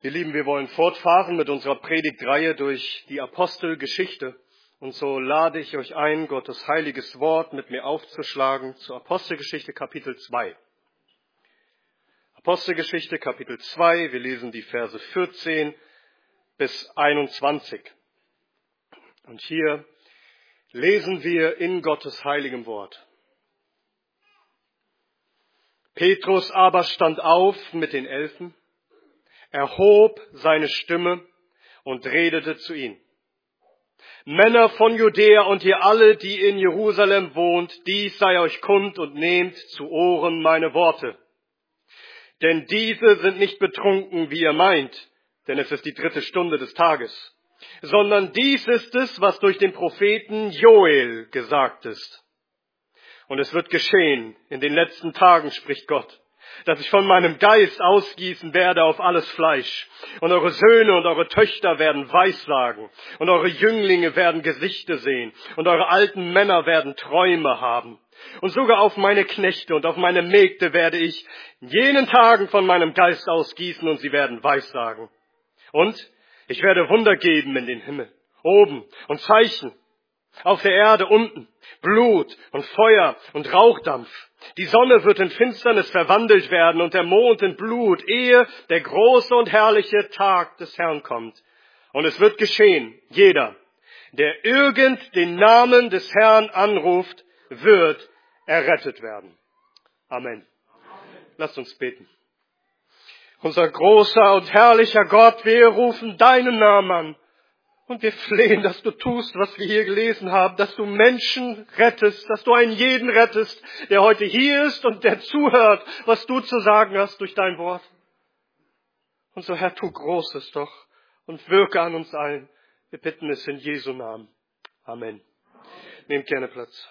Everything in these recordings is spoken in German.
Ihr Lieben, wir wollen fortfahren mit unserer Predigtreihe durch die Apostelgeschichte. Und so lade ich euch ein, Gottes heiliges Wort mit mir aufzuschlagen zur Apostelgeschichte Kapitel 2. Apostelgeschichte Kapitel 2, wir lesen die Verse 14 bis 21. Und hier lesen wir in Gottes heiligem Wort. Petrus aber stand auf mit den Elfen, erhob seine Stimme und redete zu ihnen. Männer von Judäa und ihr alle, die in Jerusalem wohnt, dies sei euch kund und nehmt zu Ohren meine Worte. Denn diese sind nicht betrunken, wie ihr meint, denn es ist die 3. Stunde des Tages, sondern dies ist es, was durch den Propheten Joel gesagt ist. Und es wird geschehen, in den letzten Tagen, spricht Gott, dass ich von meinem Geist ausgießen werde auf alles Fleisch. Und eure Söhne und eure Töchter werden Weissagen. Und eure Jünglinge werden Gesichter sehen. Und eure alten Männer werden Träume haben. Und sogar auf meine Knechte und auf meine Mägde werde ich in jenen Tagen von meinem Geist ausgießen und sie werden Weissagen. Und ich werde Wunder geben in den Himmel, oben, und Zeichen auf der Erde unten, Blut und Feuer und Rauchdampf. Die Sonne wird in Finsternis verwandelt werden und der Mond in Blut, ehe der große und herrliche Tag des Herrn kommt. Und es wird geschehen, jeder, der irgend den Namen des Herrn anruft, wird errettet werden. Amen. Lasst uns beten. Unser großer und herrlicher Gott, wir rufen deinen Namen an. Und wir flehen, dass du tust, was wir hier gelesen haben, dass du Menschen rettest, dass du einen jeden rettest, der heute hier ist und der zuhört, was du zu sagen hast durch dein Wort. Und so, Herr, tu Großes doch und wirke an uns allen. Wir bitten es in Jesu Namen. Amen. Nehmt gerne Platz.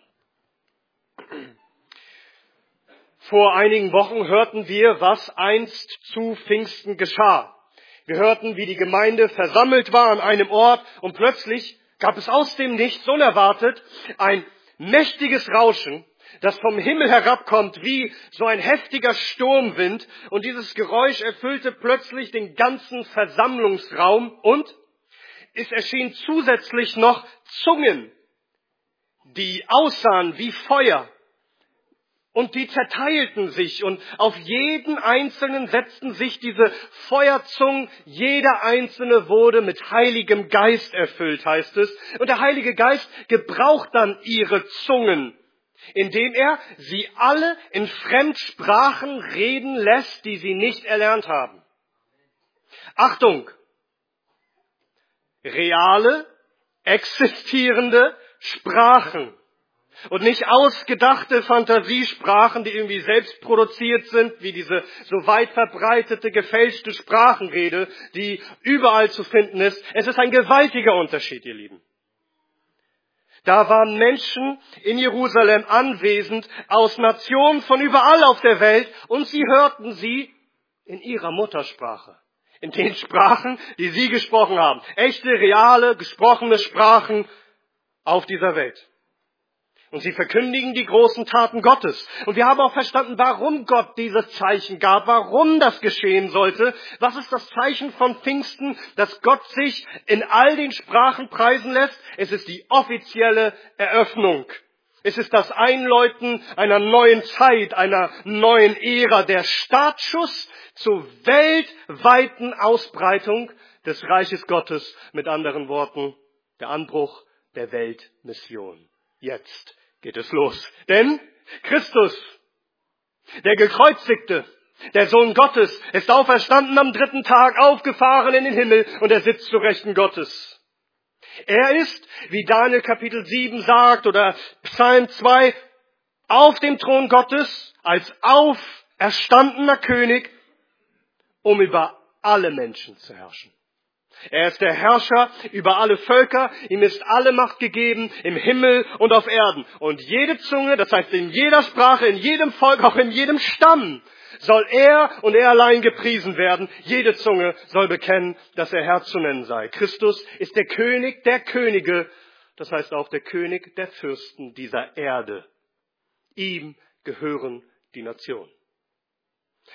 Vor einigen Wochen hörten wir, was einst zu Pfingsten geschah. Wir hörten, wie die Gemeinde versammelt war an einem Ort und plötzlich gab es aus dem Nichts unerwartet ein mächtiges Rauschen, das vom Himmel herabkommt wie so ein heftiger Sturmwind, und dieses Geräusch erfüllte plötzlich den ganzen Versammlungsraum und es erschienen zusätzlich noch Zungen, die aussahen wie Feuer. Und die zerteilten sich und auf jeden Einzelnen setzten sich diese Feuerzungen. Jeder Einzelne wurde mit Heiligem Geist erfüllt, heißt es. Und der Heilige Geist gebraucht dann ihre Zungen, indem er sie alle in Fremdsprachen reden lässt, die sie nicht erlernt haben. Achtung! Reale, existierende Sprachen. Und nicht ausgedachte Fantasiesprachen, die irgendwie selbst produziert sind, wie diese so weit verbreitete, gefälschte Sprachenrede, die überall zu finden ist. Es ist ein gewaltiger Unterschied, ihr Lieben. Da waren Menschen in Jerusalem anwesend, aus Nationen von überall auf der Welt, und sie hörten sie in ihrer Muttersprache. In den Sprachen, die sie gesprochen haben. Echte, reale, gesprochene Sprachen auf dieser Welt. Und sie verkündigen die großen Taten Gottes. Und wir haben auch verstanden, warum Gott dieses Zeichen gab, warum das geschehen sollte. Was ist das Zeichen von Pfingsten, dass Gott sich in all den Sprachen preisen lässt? Es ist die offizielle Eröffnung. Es ist das Einläuten einer neuen Zeit, einer neuen Ära, der Startschuss zur weltweiten Ausbreitung des Reiches Gottes. Mit anderen Worten, der Anbruch der Weltmission. Jetzt geht es los. Denn Christus, der Gekreuzigte, der Sohn Gottes, ist auferstanden am 3. Tag, aufgefahren in den Himmel, und er sitzt zu Rechten Gottes. Er ist, wie Daniel Kapitel 7 sagt oder Psalm 2, auf dem Thron Gottes als auferstandener König, um über alle Menschen zu herrschen. Er ist der Herrscher über alle Völker, ihm ist alle Macht gegeben, im Himmel und auf Erden. Und jede Zunge, das heißt in jeder Sprache, in jedem Volk, auch in jedem Stamm, soll er und er allein gepriesen werden. Jede Zunge soll bekennen, dass er Herr zu nennen sei. Christus ist der König der Könige, das heißt auch der König der Fürsten dieser Erde. Ihm gehören die Nationen.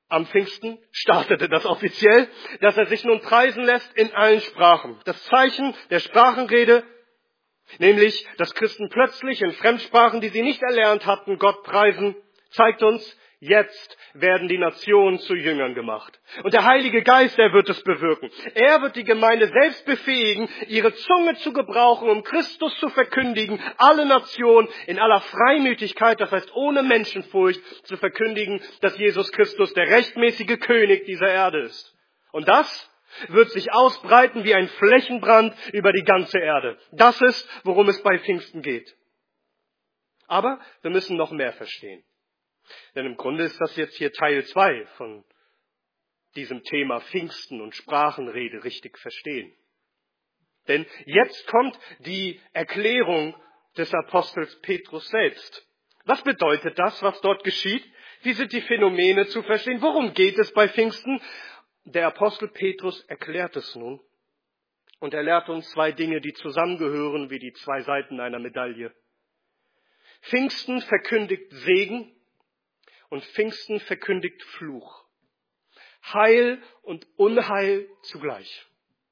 Am Pfingsten startete das offiziell, dass er sich nun preisen lässt in allen Sprachen. Das Zeichen der Sprachenrede, nämlich, dass Christen plötzlich in Fremdsprachen, die sie nicht erlernt hatten, Gott preisen, zeigt uns, jetzt werden die Nationen zu Jüngern gemacht. Und der Heilige Geist, er wird es bewirken. Er wird die Gemeinde selbst befähigen, ihre Zunge zu gebrauchen, um Christus zu verkündigen, alle Nationen in aller Freimütigkeit, das heißt ohne Menschenfurcht, zu verkündigen, dass Jesus Christus der rechtmäßige König dieser Erde ist. Und das wird sich ausbreiten wie ein Flächenbrand über die ganze Erde. Das ist, worum es bei Pfingsten geht. Aber wir müssen noch mehr verstehen. Denn im Grunde ist das jetzt hier Teil 2 von diesem Thema Pfingsten und Sprachenrede richtig verstehen. Denn jetzt kommt die Erklärung des Apostels Petrus selbst. Was bedeutet das, was dort geschieht? Wie sind die Phänomene zu verstehen? Worum geht es bei Pfingsten? Der Apostel Petrus erklärt es nun. Und er lehrt uns 2 Dinge, die zusammengehören wie die 2 Seiten einer Medaille. Pfingsten verkündigt Segen und Pfingsten verkündigt Fluch. Heil und Unheil zugleich.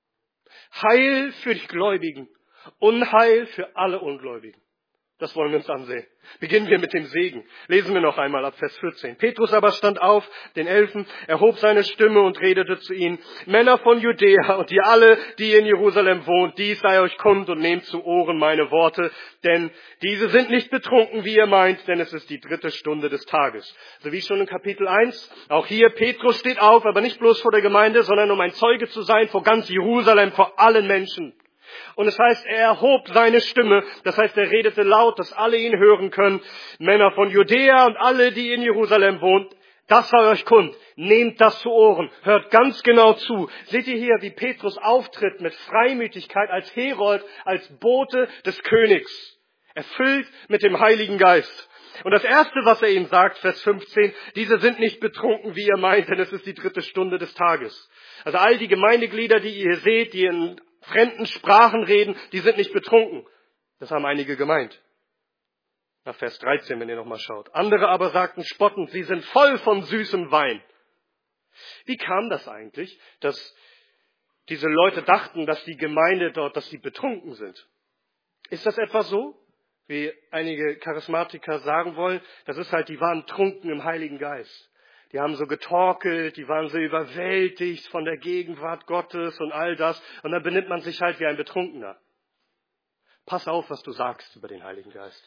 Heil für die Gläubigen, Unheil für alle Ungläubigen. Das wollen wir uns ansehen. Beginnen wir mit dem Segen. Lesen wir noch einmal ab Vers 14. Petrus aber stand auf, den Elfen, erhob seine Stimme und redete zu ihnen: Männer von Judäa und ihr alle, die in Jerusalem wohnt, dies sei euch kund und nehmt zu Ohren meine Worte, denn diese sind nicht betrunken, wie ihr meint, denn es ist die 3. Stunde des Tages. So wie schon in Kapitel 1, auch hier, Petrus steht auf, aber nicht bloß vor der Gemeinde, sondern um ein Zeuge zu sein vor ganz Jerusalem, vor allen Menschen. Und es heißt, er erhob seine Stimme, das heißt, er redete laut, dass alle ihn hören können. Männer von Judäa und alle, die in Jerusalem wohnt, das sei euch kund. Nehmt das zu Ohren, hört ganz genau zu. Seht ihr hier, wie Petrus auftritt mit Freimütigkeit als Herold, als Bote des Königs, erfüllt mit dem Heiligen Geist. Und das Erste, was er ihnen sagt, Vers 15, diese sind nicht betrunken, wie ihr meint, denn es ist die 3. Stunde des Tages. Also all die Gemeindeglieder, die ihr hier seht, die in fremden Sprachen reden, die sind nicht betrunken. Das haben einige gemeint. Nach Vers 13, wenn ihr nochmal schaut. Andere aber sagten spottend, sie sind voll von süßem Wein. Wie kam das eigentlich, dass diese Leute dachten, dass die Gemeinde dort, dass sie betrunken sind? Ist das etwa so, wie einige Charismatiker sagen wollen? Das ist halt, die waren trunken im Heiligen Geist. Die haben so getorkelt, die waren so überwältigt von der Gegenwart Gottes und all das. Und dann benimmt man sich halt wie ein Betrunkener. Pass auf, was du sagst über den Heiligen Geist.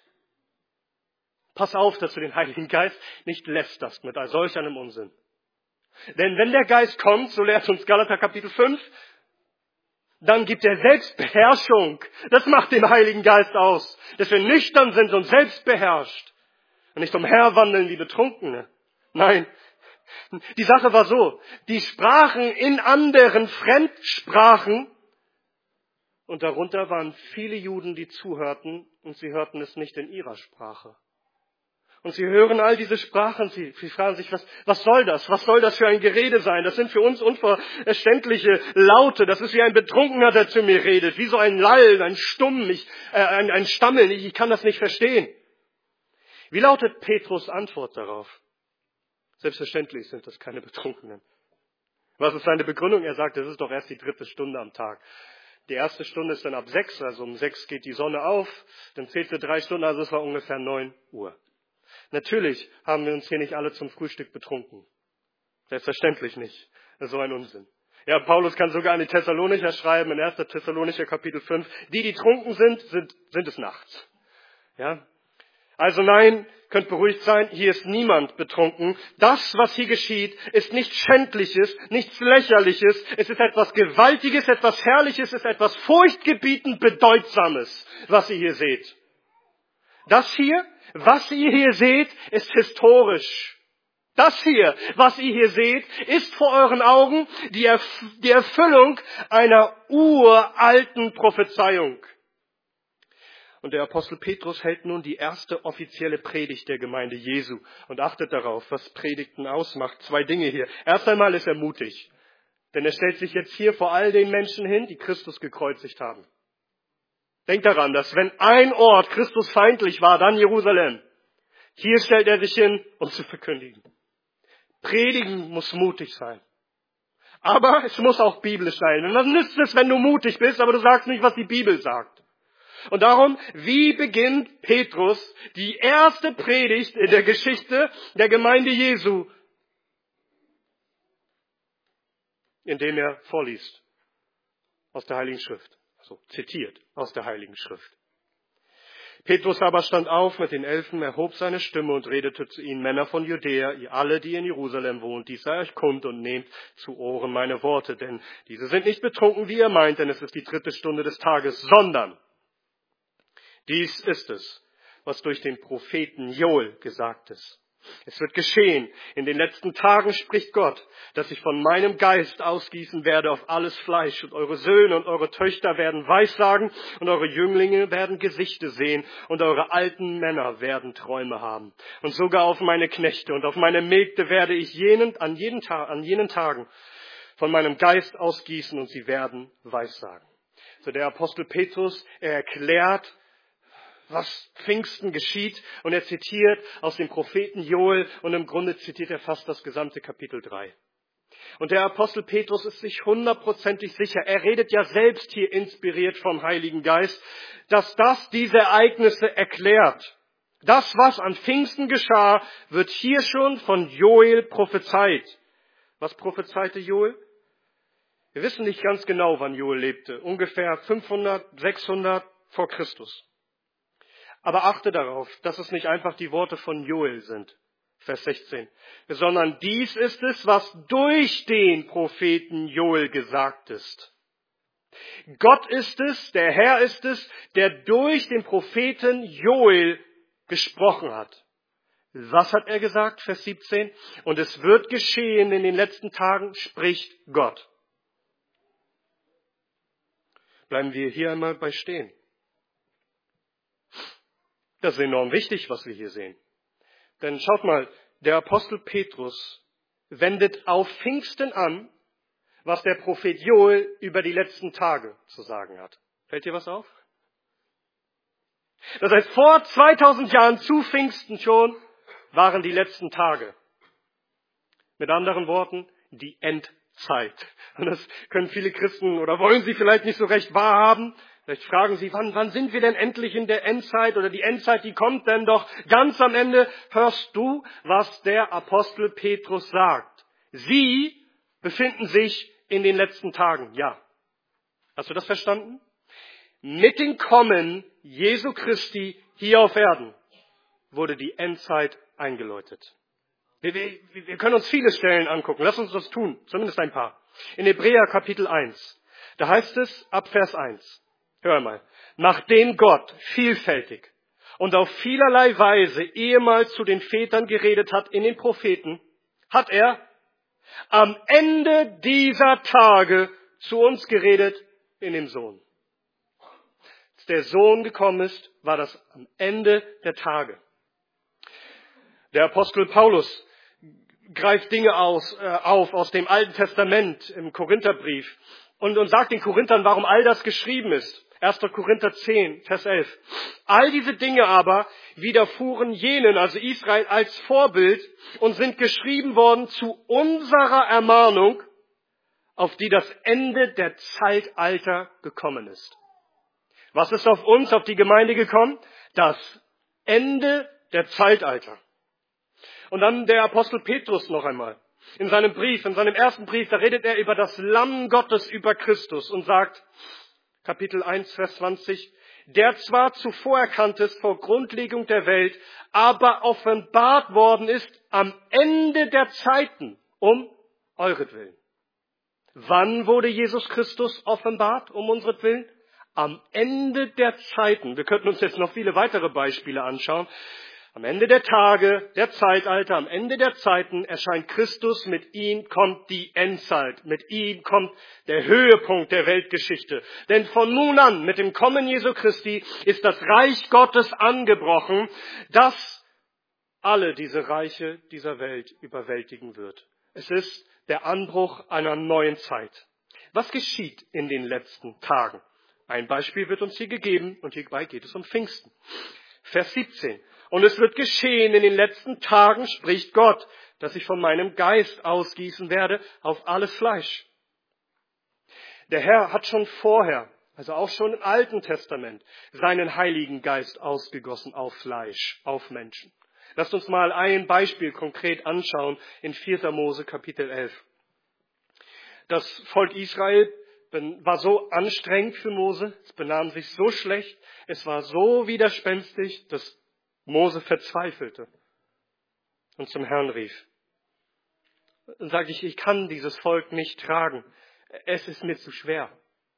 Pass auf, dass du den Heiligen Geist nicht lästerst mit all solch einem Unsinn. Denn wenn der Geist kommt, so lehrt uns Galater Kapitel 5, dann gibt er Selbstbeherrschung. Das macht den Heiligen Geist aus. Dass wir nüchtern sind und selbstbeherrscht. Und nicht umherwandeln wie Betrunkene. Nein. Die Sache war so, die sprachen in anderen Fremdsprachen und darunter waren viele Juden, die zuhörten und sie hörten es nicht in ihrer Sprache. Und sie hören all diese Sprachen, sie fragen sich, was soll das? Was soll das für ein Gerede sein? Das sind für uns unverständliche Laute, das ist wie ein Betrunkener, der zu mir redet, wie so ein Lallen, ein Stumm, ein Stammeln, ich kann das nicht verstehen. Wie lautet Petrus' Antwort darauf? Selbstverständlich sind das keine Betrunkenen. Was ist seine Begründung? Er sagt, es ist doch erst die 3. Stunde am Tag. Die erste Stunde ist dann ab 6, also um 6 geht die Sonne auf, dann zählt sie 3 Stunden, also es war ungefähr 9 Uhr. Natürlich haben wir uns hier nicht alle zum Frühstück betrunken. Selbstverständlich nicht. Das ist so ein Unsinn. Ja, Paulus kann sogar an die Thessalonicher schreiben, in 1. Thessalonicher Kapitel 5, die trunken sind es nachts. Ja? Also nein, könnt beruhigt sein, hier ist niemand betrunken. Das, was hier geschieht, ist nichts Schändliches, nichts Lächerliches. Es ist etwas Gewaltiges, etwas Herrliches, es ist etwas furchtgebietend Bedeutsames, was ihr hier seht. Das hier, was ihr hier seht, ist historisch. Das hier, was ihr hier seht, ist vor euren Augen die Erfüllung einer uralten Prophezeiung. Und der Apostel Petrus hält nun die erste offizielle Predigt der Gemeinde Jesu und achtet darauf, was Predigten ausmacht. 2 Dinge hier. Erst einmal ist er mutig, denn er stellt sich jetzt hier vor all den Menschen hin, die Christus gekreuzigt haben. Denkt daran, dass wenn ein Ort Christus feindlich war, dann Jerusalem. Hier stellt er sich hin, um zu verkündigen. Predigen muss mutig sein. Aber es muss auch biblisch sein. Und was nützt es, wenn du mutig bist, aber du sagst nicht, was die Bibel sagt? Und darum, wie beginnt Petrus die erste Predigt in der Geschichte der Gemeinde Jesu? Indem er vorliest aus der Heiligen Schrift. Also zitiert aus der Heiligen Schrift. Petrus aber stand auf mit den Elfen, erhob seine Stimme und redete zu ihnen: Männer von Judäa, ihr alle, die in Jerusalem wohnt, dies sei euch kund und nehmt zu Ohren meine Worte, denn diese sind nicht betrunken, wie ihr meint, denn es ist die 3. Stunde des Tages, sondern dies ist es, was durch den Propheten Joel gesagt ist. Es wird geschehen, in den letzten Tagen spricht Gott, dass ich von meinem Geist ausgießen werde auf alles Fleisch, und eure Söhne und eure Töchter werden Weissagen, und eure Jünglinge werden Gesichte sehen, und eure alten Männer werden Träume haben. Und sogar auf meine Knechte und auf meine Mägde werde ich an jenen Tagen von meinem Geist ausgießen, und sie werden Weissagen. So der Apostel Petrus, er erklärt, was Pfingsten geschieht, und er zitiert aus dem Propheten Joel, und im Grunde zitiert er fast das gesamte Kapitel 3. Und der Apostel Petrus ist sich 100%ig sicher, er redet ja selbst hier inspiriert vom Heiligen Geist, dass das diese Ereignisse erklärt. Das, was an Pfingsten geschah, wird hier schon von Joel prophezeit. Was prophezeite Joel? Wir wissen nicht ganz genau, wann Joel lebte. Ungefähr 500, 600 vor Christus. Aber achte darauf, dass es nicht einfach die Worte von Joel sind, Vers 16, sondern dies ist es, was durch den Propheten Joel gesagt ist. Gott ist es, der Herr ist es, der durch den Propheten Joel gesprochen hat. Was hat er gesagt, Vers 17? Und es wird geschehen in den letzten Tagen, spricht Gott. Bleiben wir hier einmal bei stehen. Das ist enorm wichtig, was wir hier sehen. Denn schaut mal, der Apostel Petrus wendet auf Pfingsten an, was der Prophet Joel über die letzten Tage zu sagen hat. Fällt dir was auf? Das heißt, vor 2000 Jahren zu Pfingsten schon waren die letzten Tage. Mit anderen Worten, die Endzeit. Und das können viele Christen oder wollen sie vielleicht nicht so recht wahrhaben. Vielleicht fragen Sie, wann sind wir denn endlich in der Endzeit, oder die Endzeit, die kommt denn doch ganz am Ende. Hörst du, was der Apostel Petrus sagt? Sie befinden sich in den letzten Tagen. Ja. Hast du das verstanden? Mit dem Kommen Jesu Christi hier auf Erden wurde die Endzeit eingeläutet. Wir können uns viele Stellen angucken. Lass uns das tun, zumindest ein paar. In Hebräer Kapitel 1, da heißt es ab Vers 1. Hör mal, nachdem Gott vielfältig und auf vielerlei Weise ehemals zu den Vätern geredet hat in den Propheten, hat er am Ende dieser Tage zu uns geredet in dem Sohn. Als der Sohn gekommen ist, war das am Ende der Tage. Der Apostel Paulus greift Dinge auf aus dem Alten Testament im Korintherbrief und sagt den Korinthern, warum all das geschrieben ist. 1. Korinther 10, Vers 11. All diese Dinge aber widerfuhren jenen, also Israel, als Vorbild und sind geschrieben worden zu unserer Ermahnung, auf die das Ende der Zeitalter gekommen ist. Was ist auf uns, auf die Gemeinde gekommen? Das Ende der Zeitalter. Und dann der Apostel Petrus noch einmal. In seinem ersten Brief, da redet er über das Lamm Gottes, über Christus und sagt, Kapitel 1, Vers 20, der zwar zuvor erkannt ist vor Grundlegung der Welt, aber offenbart worden ist am Ende der Zeiten um euretwillen. Wann wurde Jesus Christus offenbart um unseretwillen? Am Ende der Zeiten. Wir könnten uns jetzt noch viele weitere Beispiele anschauen. Am Ende der Tage, der Zeitalter, am Ende der Zeiten erscheint Christus, mit ihm kommt die Endzeit, mit ihm kommt der Höhepunkt der Weltgeschichte. Denn von nun an, mit dem Kommen Jesu Christi, ist das Reich Gottes angebrochen, das alle diese Reiche dieser Welt überwältigen wird. Es ist der Anbruch einer neuen Zeit. Was geschieht in den letzten Tagen? Ein Beispiel wird uns hier gegeben und hierbei geht es um Pfingsten. Vers 17. Und es wird geschehen in den letzten Tagen, spricht Gott, dass ich von meinem Geist ausgießen werde auf alles Fleisch. Der Herr hat schon vorher, also auch schon im Alten Testament, seinen Heiligen Geist ausgegossen auf Fleisch, auf Menschen. Lasst uns mal ein Beispiel konkret anschauen in 4. Mose Kapitel 11. Das Volk Israel war so anstrengend für Mose, es benahm sich so schlecht, es war so widerspenstig, dass Mose verzweifelte und zum Herrn rief. Und sagte ich kann dieses Volk nicht tragen, es ist mir zu schwer.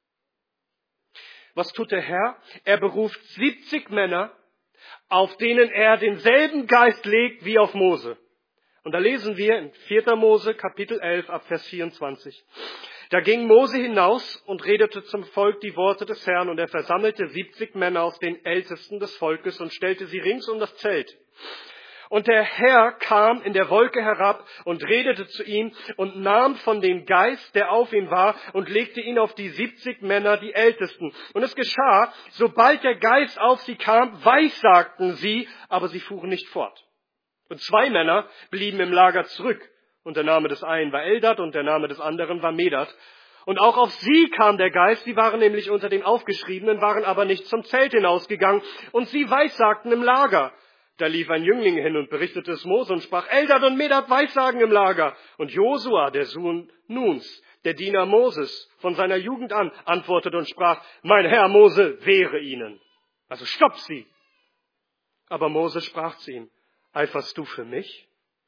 Was tut der Herr? Er beruft 70 Männer, auf denen er denselben Geist legt wie auf Mose. Und da lesen wir in 4. Mose Kapitel 11 ab Vers 24. Da ging Mose hinaus und redete zum Volk die Worte des Herrn, und er versammelte 70 Männer aus den Ältesten des Volkes und stellte sie rings um das Zelt. Und der Herr kam in der Wolke herab und redete zu ihm und nahm von dem Geist, der auf ihm war, und legte ihn auf die 70 Männer, die Ältesten. Und es geschah, sobald der Geist auf sie kam, weissagten sie, aber sie fuhren nicht fort. Und 2 Männer blieben im Lager zurück. Und der Name des einen war Eldad und der Name des anderen war Medad. Und auch auf sie kam der Geist, sie waren nämlich unter den Aufgeschriebenen, waren aber nicht zum Zelt hinausgegangen. Und sie weissagten im Lager. Da lief ein Jüngling hin und berichtete es Mose und sprach, Eldad und Medad weissagen im Lager. Und Josua, der Sohn Nuns, der Diener Moses, von seiner Jugend an, antwortete und sprach, mein Herr Mose, wehre ihnen. Also stopp sie. Aber Mose sprach zu ihm, eiferst du für mich?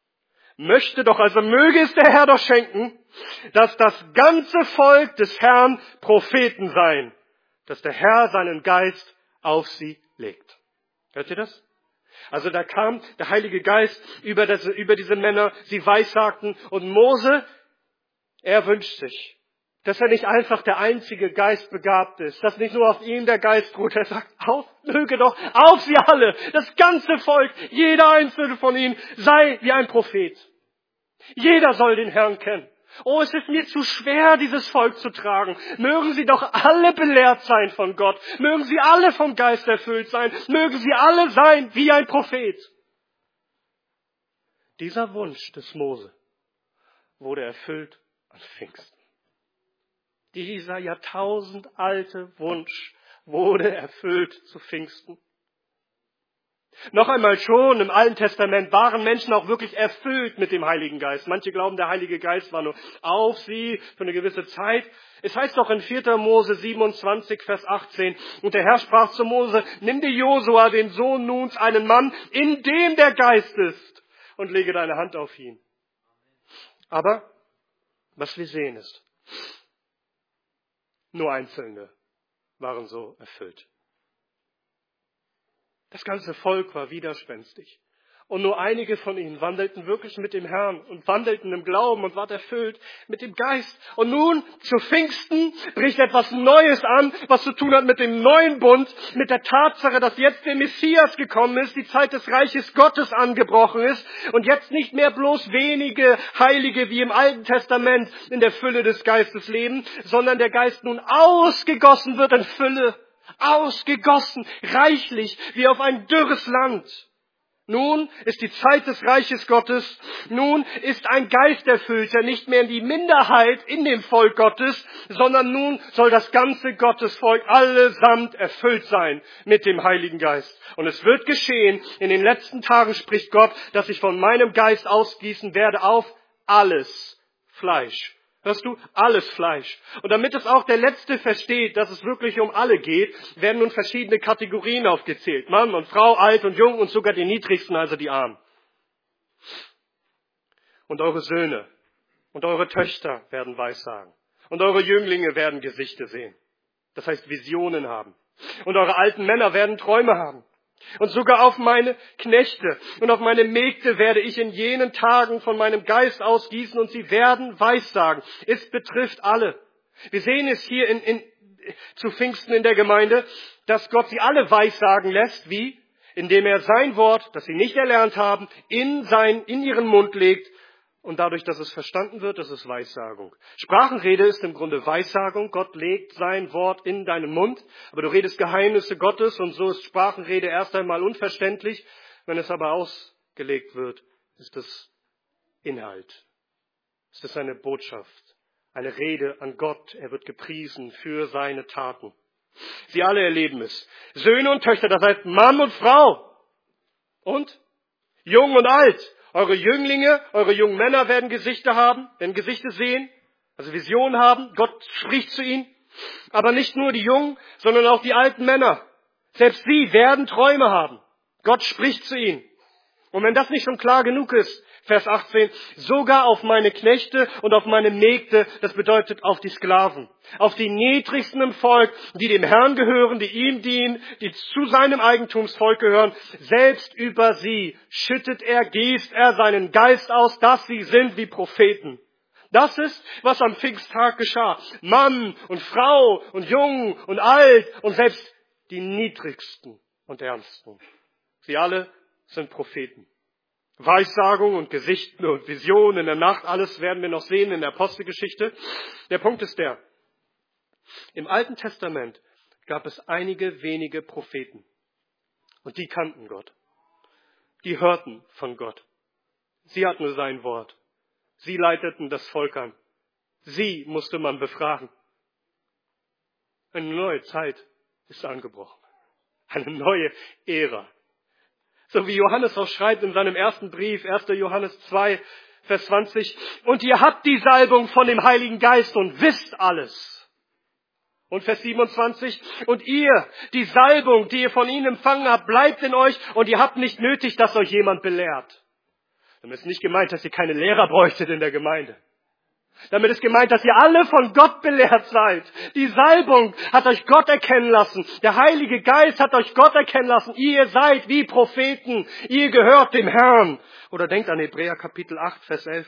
Möge es der Herr doch schenken, dass das ganze Volk des Herrn Propheten seien, dass der Herr seinen Geist auf sie legt. Hört ihr das? Also da kam der Heilige Geist über diese Männer, sie weissagten, und Mose, er wünscht sich, dass er nicht einfach der einzige Geistbegabte ist, dass nicht nur auf ihn der Geist ruht. Er sagt, möge doch auf sie alle, das ganze Volk, jeder einzelne von ihnen sei wie ein Prophet. Jeder soll den Herrn kennen. Oh, es ist mir zu schwer, dieses Volk zu tragen. Mögen sie doch alle belehrt sein von Gott. Mögen sie alle vom Geist erfüllt sein. Mögen sie alle sein wie ein Prophet. Dieser Wunsch des Mose wurde erfüllt an Pfingsten. Dieser jahrtausendalte Wunsch wurde erfüllt zu Pfingsten. Noch einmal schon, im Alten Testament waren Menschen auch wirklich erfüllt mit dem Heiligen Geist. Manche glauben, der Heilige Geist war nur auf sie für eine gewisse Zeit. Es heißt doch in 4. Mose 27, Vers 18, und der Herr sprach zu Mose, nimm dir Josua, den Sohn Nuns, einen Mann, in dem der Geist ist, und lege deine Hand auf ihn. Aber, was wir sehen ist, nur Einzelne waren so erfüllt. Das ganze Volk war widerspenstig. Und nur einige von ihnen wandelten wirklich mit dem Herrn und wandelten im Glauben und waren erfüllt mit dem Geist. Und nun, zu Pfingsten, bricht etwas Neues an, was zu tun hat mit dem neuen Bund, mit der Tatsache, dass jetzt der Messias gekommen ist, die Zeit des Reiches Gottes angebrochen ist und jetzt nicht mehr bloß wenige Heilige wie im Alten Testament in der Fülle des Geistes leben, sondern der Geist nun ausgegossen wird in Fülle. Ausgegossen, reichlich, wie auf ein dürres Land. Nun ist die Zeit des Reiches Gottes, nun ist ein Geist erfüllt, der nicht mehr in die Minderheit in dem Volk Gottes, sondern nun soll das ganze Gottesvolk allesamt erfüllt sein mit dem Heiligen Geist. Und es wird geschehen, in den letzten Tagen spricht Gott, dass ich von meinem Geist ausgießen werde auf alles Fleisch. Hörst du? Alles Fleisch. Und damit es auch der Letzte versteht, dass es wirklich um alle geht, werden nun verschiedene Kategorien aufgezählt. Mann und Frau, alt und jung und sogar die Niedrigsten, also die Armen. Und eure Söhne und eure Töchter werden Weissagen. Und eure Jünglinge werden Gesichter sehen. Das heißt Visionen haben. Und eure alten Männer werden Träume haben. Und sogar auf meine Knechte und auf meine Mägde werde ich in jenen Tagen von meinem Geist ausgießen und sie werden Weissagen. Es betrifft alle. Wir sehen es hier zu Pfingsten in der Gemeinde, dass Gott sie alle weissagen lässt. Wie? Indem er sein Wort, das sie nicht erlernt haben, in ihren Mund legt. Und dadurch, dass es verstanden wird, das ist Weissagung. Sprachenrede ist im Grunde Weissagung. Gott legt sein Wort in deinen Mund. Aber du redest Geheimnisse Gottes und so ist Sprachenrede erst einmal unverständlich. Wenn es aber ausgelegt wird, ist es Inhalt. Es ist eine Botschaft, eine Rede an Gott. Er wird gepriesen für seine Taten. Sie alle erleben es. Söhne und Töchter, das heißt Mann und Frau. Und jung und alt. Eure Jünglinge, eure jungen Männer werden Gesichter haben, werden Gesichter sehen, also Visionen haben. Gott spricht zu ihnen. Aber nicht nur die Jungen, sondern auch die alten Männer. Selbst sie werden Träume haben. Gott spricht zu ihnen. Und wenn das nicht schon klar genug ist, Vers 18, sogar auf meine Knechte und auf meine Mägde, das bedeutet auf die Sklaven, auf die Niedrigsten im Volk, die dem Herrn gehören, die ihm dienen, die zu seinem Eigentumsvolk gehören, selbst über sie gießt er seinen Geist aus, dass sie sind wie Propheten. Das ist, was am Pfingsttag geschah. Mann und Frau und Jung und alt und selbst die Niedrigsten und Ärmsten. Sie alle sind Propheten. Weissagung und Gesichten und Visionen in der Nacht, alles werden wir noch sehen in der Apostelgeschichte. Der Punkt ist der, im Alten Testament gab es einige wenige Propheten. Und die kannten Gott. Die hörten von Gott. Sie hatten nur sein Wort. Sie leiteten das Volk an. Sie musste man befragen. Eine neue Zeit ist angebrochen. Eine neue Ära. So wie Johannes auch schreibt in seinem ersten Brief, 1. Johannes 2, Vers 20, und ihr habt die Salbung von dem Heiligen Geist und wisst alles. Und Vers 27, und ihr, die Salbung, die ihr von ihnen empfangen habt, bleibt in euch und ihr habt nicht nötig, dass euch jemand belehrt. Damit ist nicht gemeint, dass ihr keine Lehrer bräuchtet in der Gemeinde. Damit ist gemeint, dass ihr alle von Gott belehrt seid. Die Salbung hat euch Gott erkennen lassen. Der Heilige Geist hat euch Gott erkennen lassen. Ihr seid wie Propheten. Ihr gehört dem Herrn. Oder denkt an Hebräer Kapitel 8, Vers 11.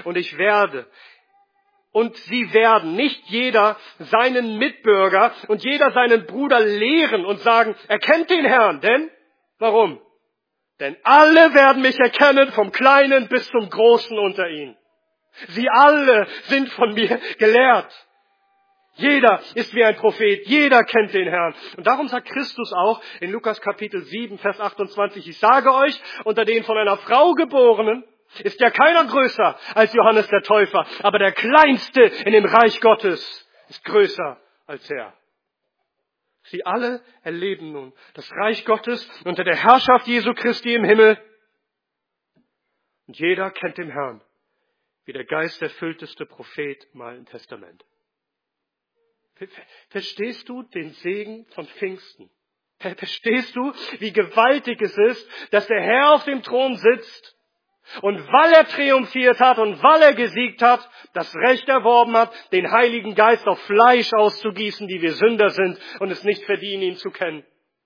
Und sie werden nicht jeder seinen Mitbürger und jeder seinen Bruder lehren und sagen, erkennt den Herrn. Denn, warum? Denn alle werden mich erkennen, vom Kleinen bis zum Großen unter ihnen. Sie alle sind von mir gelehrt. Jeder ist wie ein Prophet, jeder kennt den Herrn. Und darum sagt Christus auch in Lukas Kapitel 7, Vers 28, ich sage euch, unter den von einer Frau Geborenen ist ja keiner größer als Johannes der Täufer, aber der Kleinste in dem Reich Gottes ist größer als er. Sie alle erleben nun das Reich Gottes unter der Herrschaft Jesu Christi im Himmel. Und jeder kennt den Herrn. Wie der geisterfüllteste Prophet im Alten Testament. Verstehst du den Segen von Pfingsten? Verstehst du, wie gewaltig es ist, dass der Herr auf dem Thron sitzt und weil er triumphiert hat und weil er gesiegt hat, das Recht erworben hat, den Heiligen Geist auf Fleisch auszugießen, die wir Sünder sind und es nicht verdienen, ihn zu kennen.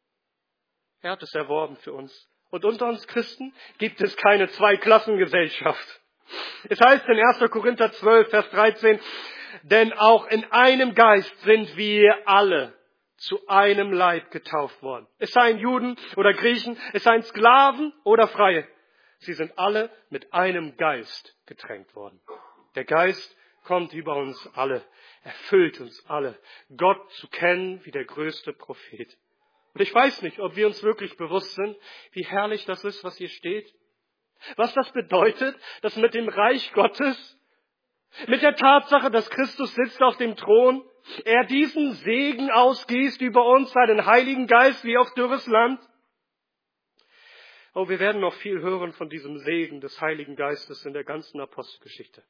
Er hat es erworben für uns. Und unter uns Christen gibt es keine Zweiklassengesellschaft. Es heißt in 1. Korinther 12, Vers 13, denn auch in einem Geist sind wir alle zu einem Leib getauft worden. Es seien Juden oder Griechen, es seien Sklaven oder Freie. Sie sind alle mit einem Geist getränkt worden. Der Geist kommt über uns alle, erfüllt uns alle, Gott zu kennen wie der größte Prophet. Und ich weiß nicht, ob wir uns wirklich bewusst sind, wie herrlich das ist, was hier steht. Was das bedeutet, dass mit dem Reich Gottes, mit der Tatsache, dass Christus sitzt auf dem Thron, er diesen Segen ausgießt über uns, seinen Heiligen Geist wie auf dürres Land. Oh, wir werden noch viel hören von diesem Segen des Heiligen Geistes in der ganzen Apostelgeschichte.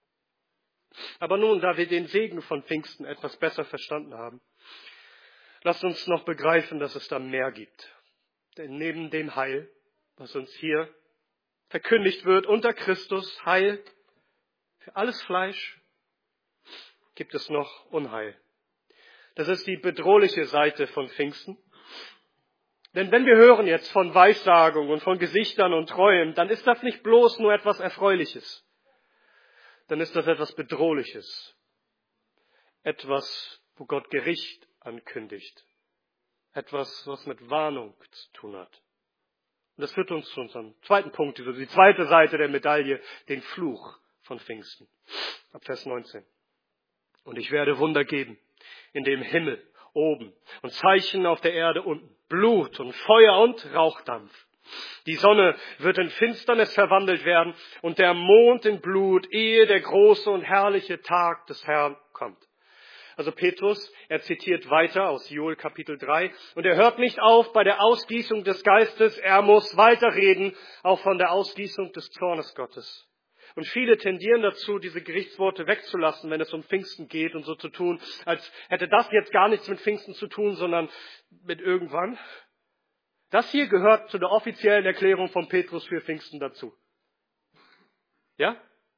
Aber nun, da wir den Segen von Pfingsten etwas besser verstanden haben, lasst uns noch begreifen, dass es da mehr gibt. Denn neben dem Heil, was uns hier verkündigt wird unter Christus, Heil für alles Fleisch, gibt es noch Unheil. Das ist die bedrohliche Seite von Pfingsten. Denn wenn wir hören jetzt von Weissagung und von Gesichtern und Träumen, dann ist das nicht bloß nur etwas Erfreuliches. Dann ist das etwas Bedrohliches. Etwas, wo Gott Gericht ankündigt. Etwas, was mit Warnung zu tun hat. Und das führt uns zu unserem zweiten Punkt, die zweite Seite der Medaille, den Fluch von Pfingsten. Ab Vers 19. Und ich werde Wunder geben in dem Himmel oben und Zeichen auf der Erde unten, Blut und Feuer und Rauchdampf. Die Sonne wird in Finsternis verwandelt werden und der Mond in Blut, ehe der große und herrliche Tag des Herrn kommt. Also Petrus, er zitiert weiter aus Joel Kapitel 3 und er hört nicht auf bei der Ausgießung des Geistes, er muss weiterreden, auch von der Ausgießung des Zornes Gottes. Und viele tendieren dazu, diese Gerichtsworte wegzulassen, wenn es um Pfingsten geht und so zu tun, als hätte das jetzt gar nichts mit Pfingsten zu tun, sondern mit irgendwann. Das hier gehört zu der offiziellen Erklärung von Petrus für Pfingsten dazu. Ja?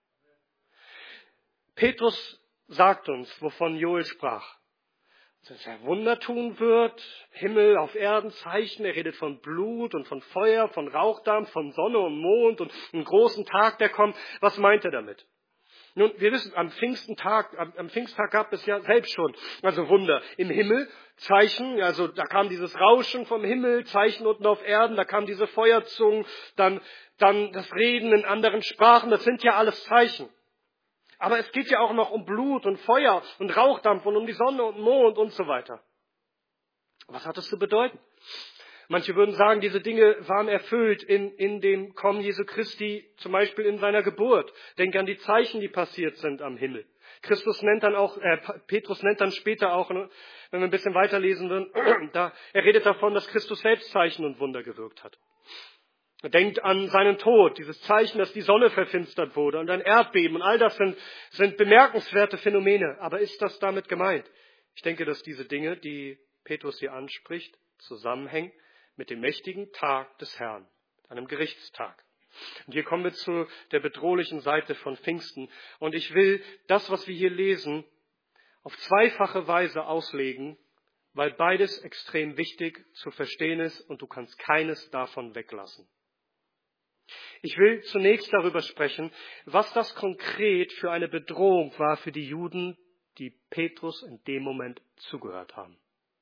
Petrus sagt uns, wovon Joel sprach. Dass er Wunder tun wird, Himmel auf Erden, Zeichen, er redet von Blut und von Feuer, von Rauchdampf, von Sonne und Mond und einem großen Tag, der kommt. Was meint er damit? Nun, wir wissen, am Pfingsttag gab es ja selbst schon, also Wunder im Himmel, Zeichen, also da kam dieses Rauschen vom Himmel, Zeichen unten auf Erden, da kamen diese Feuerzungen, dann das Reden in anderen Sprachen, das sind ja alles Zeichen. Aber es geht ja auch noch um Blut und Feuer und Rauchdampf und um die Sonne und Mond und so weiter. Was hat das zu bedeuten? Manche würden sagen, diese Dinge waren erfüllt in dem Kommen Jesu Christi, zum Beispiel in seiner Geburt. Denk an die Zeichen, die passiert sind am Himmel. Petrus nennt dann später auch, wenn wir ein bisschen weiterlesen würden, er redet davon, dass Christus selbst Zeichen und Wunder gewirkt hat. Er denkt an seinen Tod, dieses Zeichen, dass die Sonne verfinstert wurde und ein Erdbeben und all das sind bemerkenswerte Phänomene. Aber ist das damit gemeint? Ich denke, dass diese Dinge, die Petrus hier anspricht, zusammenhängen mit dem mächtigen Tag des Herrn, einem Gerichtstag. Und hier kommen wir zu der bedrohlichen Seite von Pfingsten. Und ich will das, was wir hier lesen, auf zweifache Weise auslegen, weil beides extrem wichtig zu verstehen ist und du kannst keines davon weglassen. Ich will zunächst darüber sprechen, was das konkret für eine Bedrohung war für die Juden, die Petrus in dem Moment zugehört haben.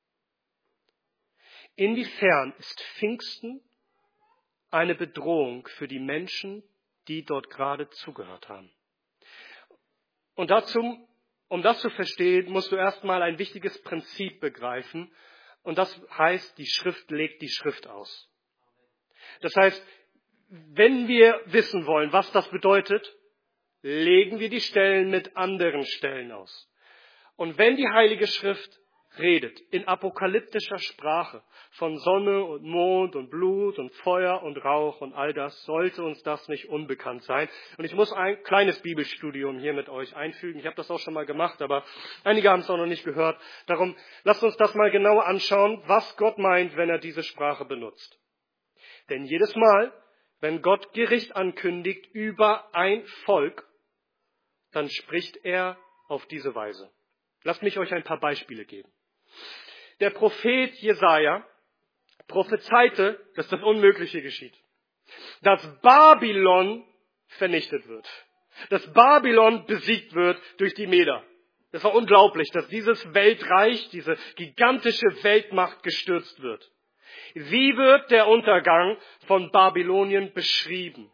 Inwiefern ist Pfingsten eine Bedrohung für die Menschen, die dort gerade zugehört haben? Und dazu, um das zu verstehen, musst du erstmal ein wichtiges Prinzip begreifen. Und das heißt, die Schrift legt die Schrift aus. Das heißt, wenn wir wissen wollen, was das bedeutet, legen wir die Stellen mit anderen Stellen aus. Und wenn die Heilige Schrift redet in apokalyptischer Sprache von Sonne und Mond und Blut und Feuer und Rauch und all das, sollte uns das nicht unbekannt sein. Und ich muss ein kleines Bibelstudium hier mit euch einfügen. Ich habe das auch schon mal gemacht, aber einige haben es auch noch nicht gehört. Darum lasst uns das mal genauer anschauen, was Gott meint, wenn er diese Sprache benutzt. Denn jedes Mal, wenn Gott Gericht ankündigt über ein Volk, dann spricht er auf diese Weise. Lasst mich euch ein paar Beispiele geben. Der Prophet Jesaja prophezeite, dass das Unmögliche geschieht. Dass Babylon vernichtet wird. Dass Babylon besiegt wird durch die Meder. Das war unglaublich, dass dieses Weltreich, diese gigantische Weltmacht gestürzt wird. Wie wird der Untergang von Babylonien beschrieben?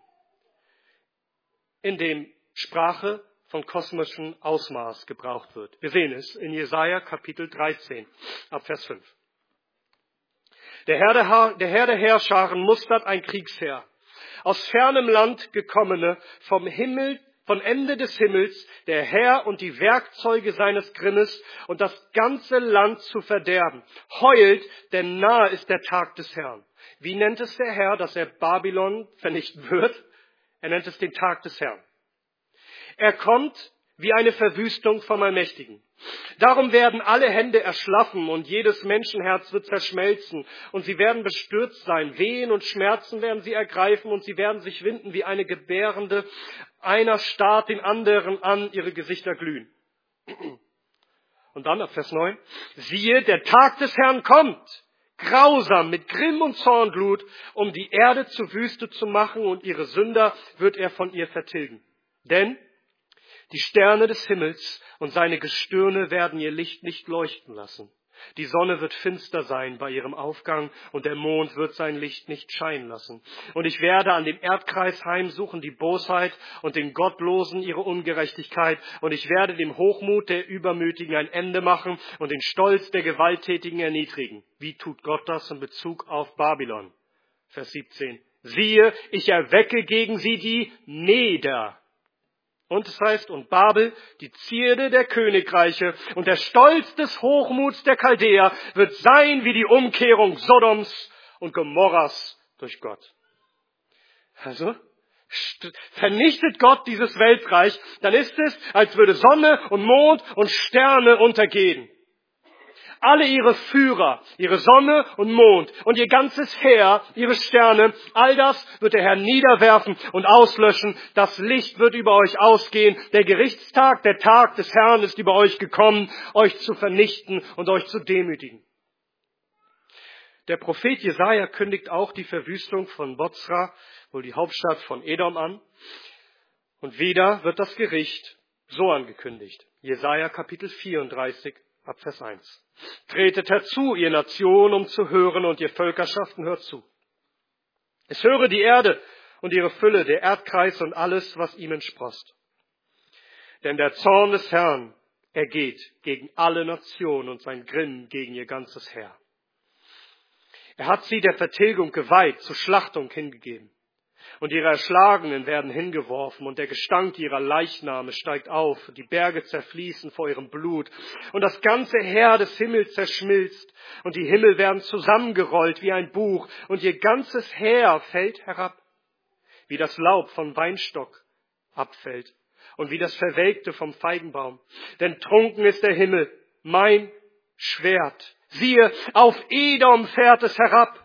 In dem Sprache von kosmischem Ausmaß gebraucht wird. Wir sehen es in Jesaja Kapitel 13, ab Vers 5. Der Herr der Heerscharen mustert ein Kriegsheer. Aus fernem Land gekommene, vom Ende des Himmels, der Herr und die Werkzeuge seines Grimmes und das ganze Land zu verderben. Heult, denn nahe ist der Tag des Herrn. Wie nennt es der Herr, dass er Babylon vernichten wird? Er nennt es den Tag des Herrn. Er kommt wie eine Verwüstung vom Allmächtigen. Darum werden alle Hände erschlaffen und jedes Menschenherz wird zerschmelzen und sie werden bestürzt sein. Wehen und Schmerzen werden sie ergreifen und sie werden sich winden wie eine Gebärende. Einer starrt den anderen an, ihre Gesichter glühen. Und dann ab Vers 9. Siehe, der Tag des Herrn kommt, grausam mit Grimm und Zornglut, um die Erde zur Wüste zu machen und ihre Sünder wird er von ihr vertilgen. Denn die Sterne des Himmels und seine Gestirne werden ihr Licht nicht leuchten lassen. Die Sonne wird finster sein bei ihrem Aufgang und der Mond wird sein Licht nicht scheinen lassen. Und ich werde an dem Erdkreis heimsuchen die Bosheit und den Gottlosen ihre Ungerechtigkeit. Und ich werde dem Hochmut der Übermütigen ein Ende machen und den Stolz der Gewalttätigen erniedrigen. Wie tut Gott das in Bezug auf Babylon? Vers 17. Siehe, ich erwecke gegen sie die Meder. Und es heißt, und Babel, die Zierde der Königreiche und der Stolz des Hochmuts der Chaldäer wird sein wie die Umkehrung Sodoms und Gomorras durch Gott. Also, vernichtet Gott dieses Weltreich, dann ist es, als würde Sonne und Mond und Sterne untergehen. Alle ihre Führer, ihre Sonne und Mond und ihr ganzes Heer, ihre Sterne, all das wird der Herr niederwerfen und auslöschen. Das Licht wird über euch ausgehen. Der Gerichtstag, der Tag des Herrn ist über euch gekommen, euch zu vernichten und euch zu demütigen. Der Prophet Jesaja kündigt auch die Verwüstung von Bozrah, wohl die Hauptstadt von Edom, an. Und wieder wird das Gericht so angekündigt. Jesaja Kapitel 34. Ab Vers 1. Tretet herzu, ihr Nationen, um zu hören, und ihr Völkerschaften, hört zu. Es höre die Erde und ihre Fülle, der Erdkreis und alles, was ihm entsproßt. Denn der Zorn des Herrn ergeht gegen alle Nationen und sein Grimm gegen ihr ganzes Heer. Er hat sie der Vertilgung geweiht, zur Schlachtung hingegeben. Und ihre Erschlagenen werden hingeworfen und der Gestank ihrer Leichname steigt auf. Die Berge zerfließen vor ihrem Blut und das ganze Heer des Himmels zerschmilzt und die Himmel werden zusammengerollt wie ein Buch und ihr ganzes Heer fällt herab, wie das Laub vom Weinstock abfällt und wie das Verwelkte vom Feigenbaum. Denn trunken ist der Himmel, mein Schwert. Siehe, auf Edom fährt es herab.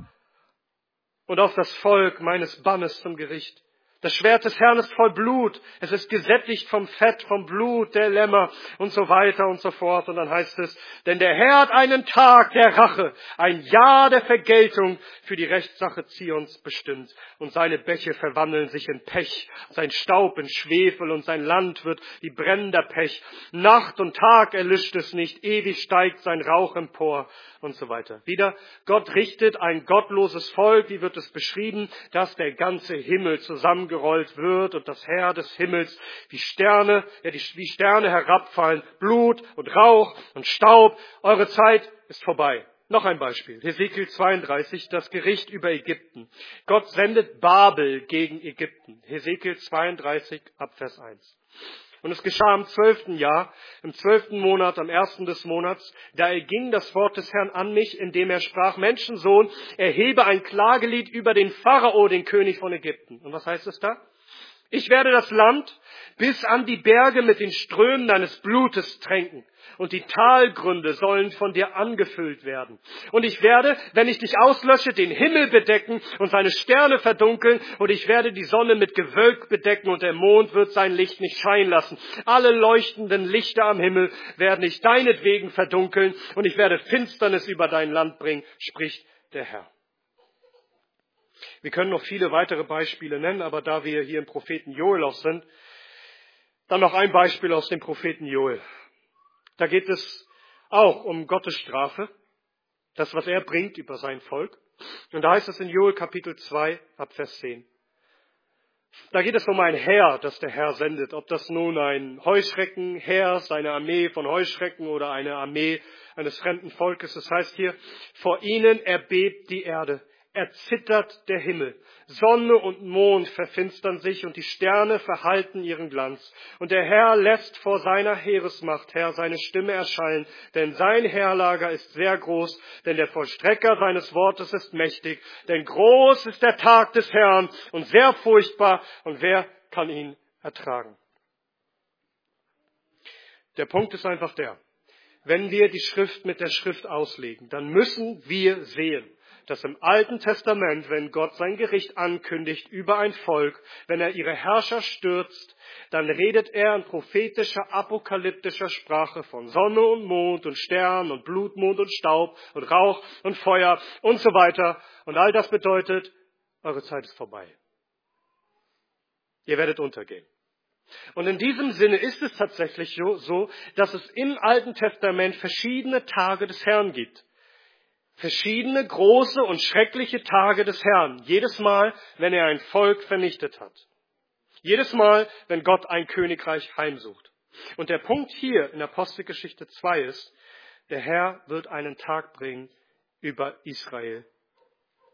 Und auf das Volk meines Bannes zum Gericht. Das Schwert des Herrn ist voll Blut. Es ist gesättigt vom Fett, vom Blut der Lämmer und so weiter und so fort. Und dann heißt es, denn der Herr hat einen Tag der Rache, ein Jahr der Vergeltung für die Rechtssache Zions bestimmt. Und seine Bäche verwandeln sich in Pech, sein Staub in Schwefel und sein Land wird wie brennender Pech. Nacht und Tag erlischt es nicht, ewig steigt sein Rauch empor und so weiter. Wieder, Gott richtet ein gottloses Volk, wie wird es beschrieben, dass der ganze Himmel zusammengerollt wird und das Heer des Himmels wie Sterne herabfallen, Blut und Rauch und Staub. Eure Zeit ist vorbei. Noch ein Beispiel. Hesekiel 32, das Gericht über Ägypten. Gott sendet Babel gegen Ägypten. Hesekiel 32, ab Vers 1. Und es geschah im 12. Jahr, im 12. Monat, am 1. des Monats, da erging das Wort des Herrn an mich, indem er sprach, Menschensohn, erhebe ein Klagelied über den Pharao, den König von Ägypten. Und was heißt es da? Ich werde das Land bis an die Berge mit den Strömen deines Blutes tränken. Und die Talgründe sollen von dir angefüllt werden. Und ich werde, wenn ich dich auslösche, den Himmel bedecken und seine Sterne verdunkeln. Und ich werde die Sonne mit Gewölk bedecken und der Mond wird sein Licht nicht scheinen lassen. Alle leuchtenden Lichter am Himmel werden ich deinetwegen verdunkeln. Und ich werde Finsternis über dein Land bringen, spricht der Herr. Wir können noch viele weitere Beispiele nennen, aber da wir hier im Propheten Joel auch sind, dann noch ein Beispiel aus dem Propheten Joel. Da geht es auch um Gottes Strafe, das, was er bringt über sein Volk. Und da heißt es in Joel Kapitel 2, ab Vers 10. Da geht es um ein Heer, das der Herr sendet. Ob das nun ein Heuschreckenheer ist, eine Armee von Heuschrecken oder eine Armee eines fremden Volkes. Das heißt hier, vor ihnen erbebt die Erde. Erzittert der Himmel. Sonne und Mond verfinstern sich und die Sterne verhalten ihren Glanz. Und der Herr lässt vor seiner Heeresmacht her seine Stimme erschallen, denn sein Heerlager ist sehr groß, denn der Vollstrecker seines Wortes ist mächtig, denn groß ist der Tag des Herrn und sehr furchtbar, und wer kann ihn ertragen? Der Punkt ist einfach der, wenn wir die Schrift mit der Schrift auslegen, dann müssen wir sehen, dass im Alten Testament, wenn Gott sein Gericht ankündigt über ein Volk, wenn er ihre Herrscher stürzt, dann redet er in prophetischer, apokalyptischer Sprache von Sonne und Mond und Stern und Blutmond und Staub und Rauch und Feuer und so weiter. Und all das bedeutet, eure Zeit ist vorbei. Ihr werdet untergehen. Und in diesem Sinne ist es tatsächlich so, dass es im Alten Testament verschiedene Tage des Herrn gibt. Verschiedene große und schreckliche Tage des Herrn. Jedes Mal, wenn er ein Volk vernichtet hat. Jedes Mal, wenn Gott ein Königreich heimsucht. Und der Punkt hier in Apostelgeschichte 2 ist, der Herr wird einen Tag bringen über Israel.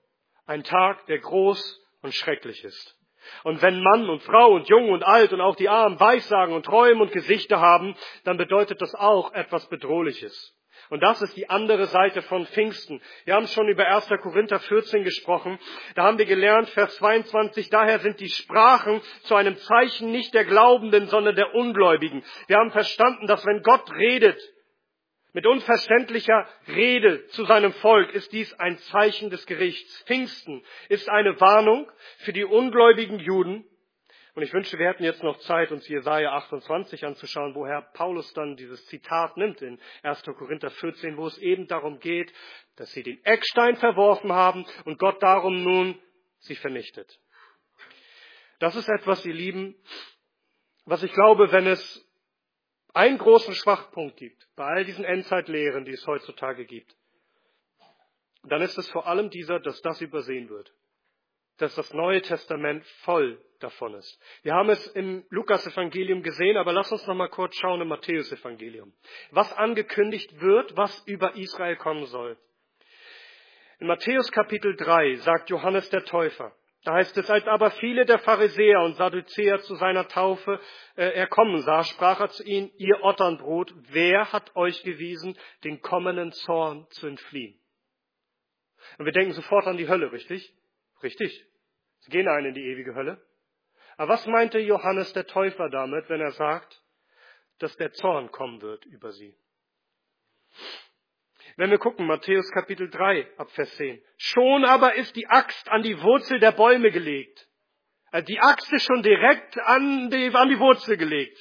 Ein Tag, der groß und schrecklich ist. Und wenn Mann und Frau und Jung und Alt und auch die Armen Weissagen und träumen und Gesichter haben, dann bedeutet das auch etwas Bedrohliches. Und das ist die andere Seite von Pfingsten. Wir haben schon über 1. Korinther 14 gesprochen. Da haben wir gelernt, Vers 22, daher sind die Sprachen zu einem Zeichen nicht der Glaubenden, sondern der Ungläubigen. Wir haben verstanden, dass wenn Gott redet, mit unverständlicher Rede zu seinem Volk, ist dies ein Zeichen des Gerichts. Pfingsten ist eine Warnung für die ungläubigen Juden. Und ich wünsche, wir hätten jetzt noch Zeit, uns Jesaja 28 anzuschauen, woher Paulus dann dieses Zitat nimmt in 1. Korinther 14, wo es eben darum geht, dass sie den Eckstein verworfen haben und Gott darum nun sie vernichtet. Das ist etwas, ihr Lieben, was ich glaube, wenn es einen großen Schwachpunkt gibt bei all diesen Endzeitlehren, die es heutzutage gibt, dann ist es vor allem dieser, dass das übersehen wird. Dass das Neue Testament voll davon ist. Wir haben es im Lukas-Evangelium gesehen, aber lass uns noch mal kurz schauen im Matthäus-Evangelium. Was angekündigt wird, was über Israel kommen soll. In Matthäus Kapitel 3 sagt Johannes der Täufer, da heißt es, als aber viele der Pharisäer und Sadduzäer zu seiner Taufe kommen sah, sprach er zu ihnen, ihr Otternbrot, wer hat euch gewiesen, den kommenden Zorn zu entfliehen? Und wir denken sofort an die Hölle, richtig? Richtig. Sie gehen ein in die ewige Hölle. Aber was meinte Johannes der Täufer damit, wenn er sagt, dass der Zorn kommen wird über sie? Wenn wir gucken, Matthäus Kapitel 3 ab Vers 10. Schon aber ist die Axt an die Wurzel der Bäume gelegt. Also die Axt ist schon direkt an die Wurzel gelegt.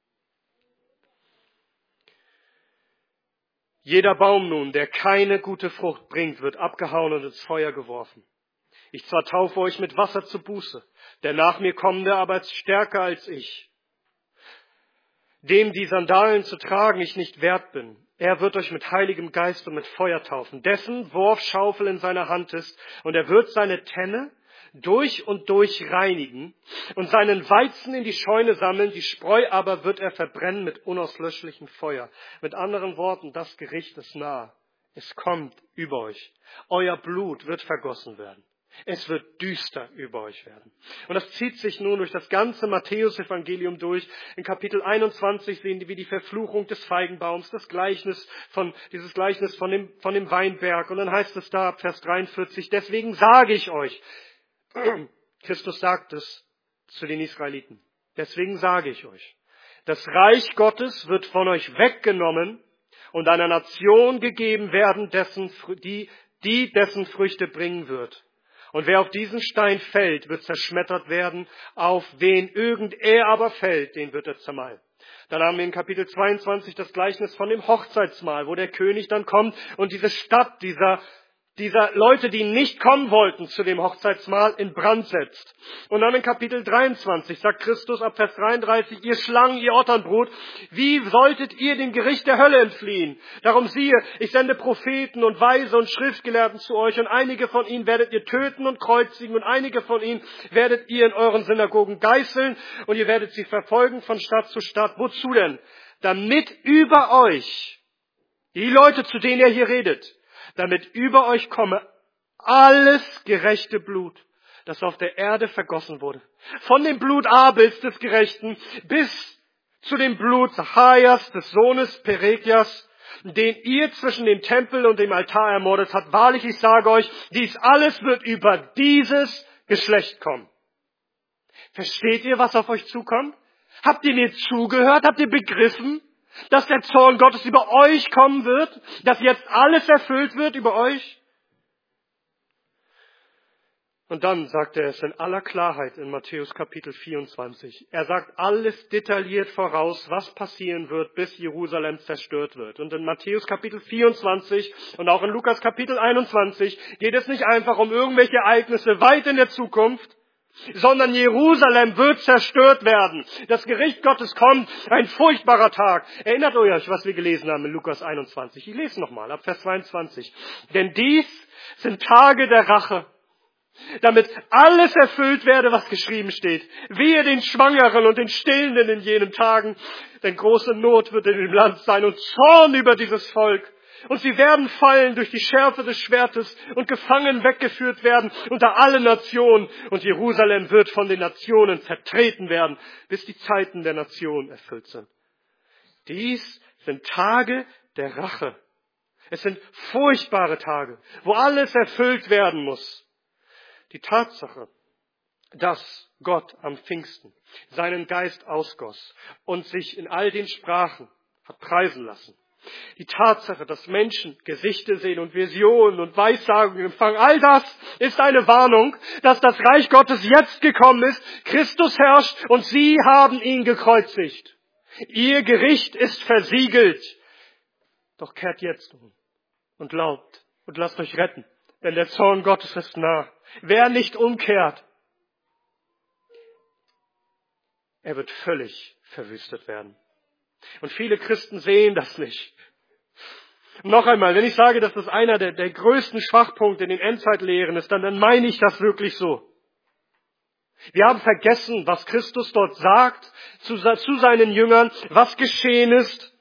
Jeder Baum nun, der keine gute Frucht bringt, wird abgehauen und ins Feuer geworfen. Ich zwar taufe euch mit Wasser zur Buße, der nach mir kommende aber ist stärker als ich, dem die Sandalen zu tragen ich nicht wert bin. Er wird euch mit Heiligem Geist und mit Feuer taufen, dessen Wurfschaufel in seiner Hand ist, und er wird seine Tenne durch und durch reinigen und seinen Weizen in die Scheune sammeln, die Spreu aber wird er verbrennen mit unauslöschlichem Feuer. Mit anderen Worten, das Gericht ist nah. Es kommt über euch. Euer Blut wird vergossen werden. Es wird düster über euch werden. Und das zieht sich nun durch das ganze Matthäus-Evangelium durch. In Kapitel 21 sehen wir die Verfluchung des Feigenbaums, dieses Gleichnis von dem Weinberg. Und dann heißt es da, Vers 43, deswegen sage ich euch, Christus sagt es zu den Israeliten, deswegen sage ich euch, das Reich Gottes wird von euch weggenommen und einer Nation gegeben werden, dessen Früchte bringen wird. Und wer auf diesen Stein fällt, wird zerschmettert werden, auf wen irgend er aber fällt, den wird er zermalmen. Dann haben wir in Kapitel 22 das Gleichnis von dem Hochzeitsmahl, wo der König dann kommt und diese Stadt, dieser Leute, die nicht kommen wollten zu dem Hochzeitsmahl, in Brand setzt. Und dann in Kapitel 23 sagt Christus ab Vers 33, ihr Schlangen, ihr Otternbrut, wie solltet ihr dem Gericht der Hölle entfliehen? Darum siehe, ich sende Propheten und Weise und Schriftgelehrten zu euch, und einige von ihnen werdet ihr töten und kreuzigen, und einige von ihnen werdet ihr in euren Synagogen geißeln, und ihr werdet sie verfolgen von Stadt zu Stadt. Wozu denn? Damit über euch, die Leute, zu denen ihr hier redet, damit über euch komme alles gerechte Blut, das auf der Erde vergossen wurde. Von dem Blut Abels, des Gerechten, bis zu dem Blut Zacharias, des Sohnes Perekias, den ihr zwischen dem Tempel und dem Altar ermordet habt. Wahrlich, ich sage euch, dies alles wird über dieses Geschlecht kommen. Versteht ihr, was auf euch zukommt? Habt ihr mir zugehört? Habt ihr begriffen, dass der Zorn Gottes über euch kommen wird, dass jetzt alles erfüllt wird über euch? Und dann sagt er es in aller Klarheit in Matthäus Kapitel 24. Er sagt alles detailliert voraus, was passieren wird, bis Jerusalem zerstört wird. Und in Matthäus Kapitel 24 und auch in Lukas Kapitel 21 geht es nicht einfach um irgendwelche Ereignisse weit in der Zukunft, sondern Jerusalem wird zerstört werden. Das Gericht Gottes kommt, ein furchtbarer Tag. Erinnert euch, was wir gelesen haben in Lukas 21. Ich lese nochmal ab Vers 22. Denn dies sind Tage der Rache, damit alles erfüllt werde, was geschrieben steht. Wehe den Schwangeren und den Stillenden in jenen Tagen, denn große Not wird in dem Land sein und Zorn über dieses Volk. Und sie werden fallen durch die Schärfe des Schwertes und gefangen weggeführt werden unter alle Nationen. Und Jerusalem wird von den Nationen zertreten werden, bis die Zeiten der Nationen erfüllt sind. Dies sind Tage der Rache. Es sind furchtbare Tage, wo alles erfüllt werden muss. Die Tatsache, dass Gott am Pfingsten seinen Geist ausgoss und sich in all den Sprachen hat preisen lassen. Die Tatsache, dass Menschen Gesichter sehen und Visionen und Weissagungen empfangen, all das ist eine Warnung, dass das Reich Gottes jetzt gekommen ist, Christus herrscht und sie haben ihn gekreuzigt. Ihr Gericht ist versiegelt. Doch kehrt jetzt um und glaubt und lasst euch retten, denn der Zorn Gottes ist nah. Wer nicht umkehrt, er wird völlig verwüstet werden. Und viele Christen sehen das nicht. Noch einmal, wenn ich sage, dass das einer der größten Schwachpunkte in den Endzeitlehren ist, dann meine ich das wirklich so. Wir haben vergessen, was Christus dort sagt zu seinen Jüngern, was geschehen ist.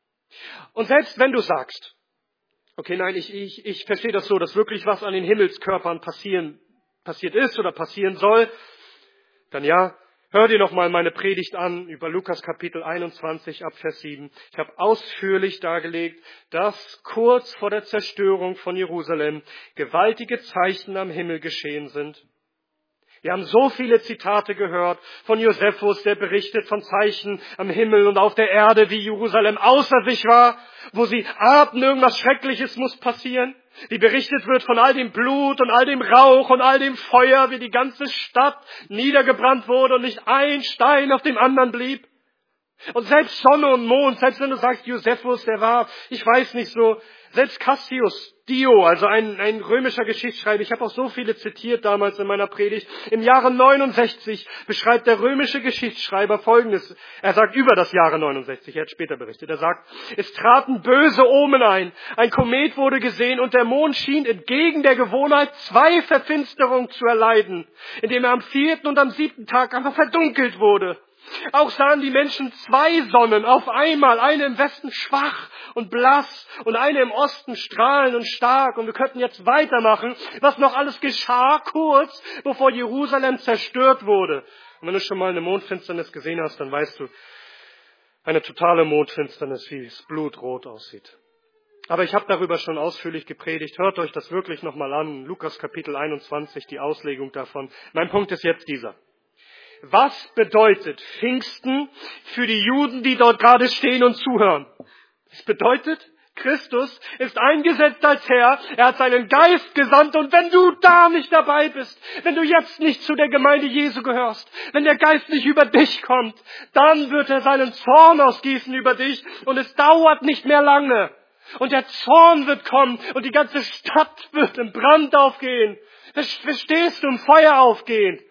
Und selbst wenn du sagst, okay, nein, ich verstehe das so, dass wirklich was an den Himmelskörpern passiert ist oder passieren soll, dann ja, hör dir noch mal meine Predigt an über Lukas Kapitel 21 ab Vers 7. Ich habe ausführlich dargelegt, dass kurz vor der Zerstörung von Jerusalem gewaltige Zeichen am Himmel geschehen sind. Wir haben so viele Zitate gehört von Josephus, der berichtet von Zeichen am Himmel und auf der Erde, wie Jerusalem außer sich war, wo sie ahnten, irgendwas Schreckliches muss passieren. Wie berichtet wird von all dem Blut und all dem Rauch und all dem Feuer, wie die ganze Stadt niedergebrannt wurde und nicht ein Stein auf dem anderen blieb. Und selbst Sonne und Mond, selbst wenn du sagst, Josephus, der war, ich weiß nicht so, selbst Cassius Dio, also ein römischer Geschichtsschreiber, ich habe auch so viele zitiert damals in meiner Predigt, im Jahre 69 beschreibt der römische Geschichtsschreiber Folgendes. Er sagt über das Jahre 69, er hat später berichtet, er sagt, es traten böse Omen ein Komet wurde gesehen und der Mond schien entgegen der Gewohnheit 2 Verfinsterungen zu erleiden, indem er am 4. und am 7. Tag einfach verdunkelt wurde. Auch sahen die Menschen 2 Sonnen auf einmal, eine im Westen schwach und blass und eine im Osten strahlend und stark. Und wir könnten jetzt weitermachen, was noch alles geschah, kurz bevor Jerusalem zerstört wurde. Und wenn du schon mal eine Mondfinsternis gesehen hast, dann weißt du, eine totale Mondfinsternis, wie es blutrot aussieht. Aber ich habe darüber schon ausführlich gepredigt. Hört euch das wirklich nochmal an. Lukas Kapitel 21, die Auslegung davon. Mein Punkt ist jetzt dieser. Was bedeutet Pfingsten für die Juden, die dort gerade stehen und zuhören? Es bedeutet, Christus ist eingesetzt als Herr, er hat seinen Geist gesandt und wenn du da nicht dabei bist, wenn du jetzt nicht zu der Gemeinde Jesu gehörst, wenn der Geist nicht über dich kommt, dann wird er seinen Zorn ausgießen über dich und es dauert nicht mehr lange. Und der Zorn wird kommen und die ganze Stadt wird im Brand aufgehen. Verstehst du, im Feuer aufgehen.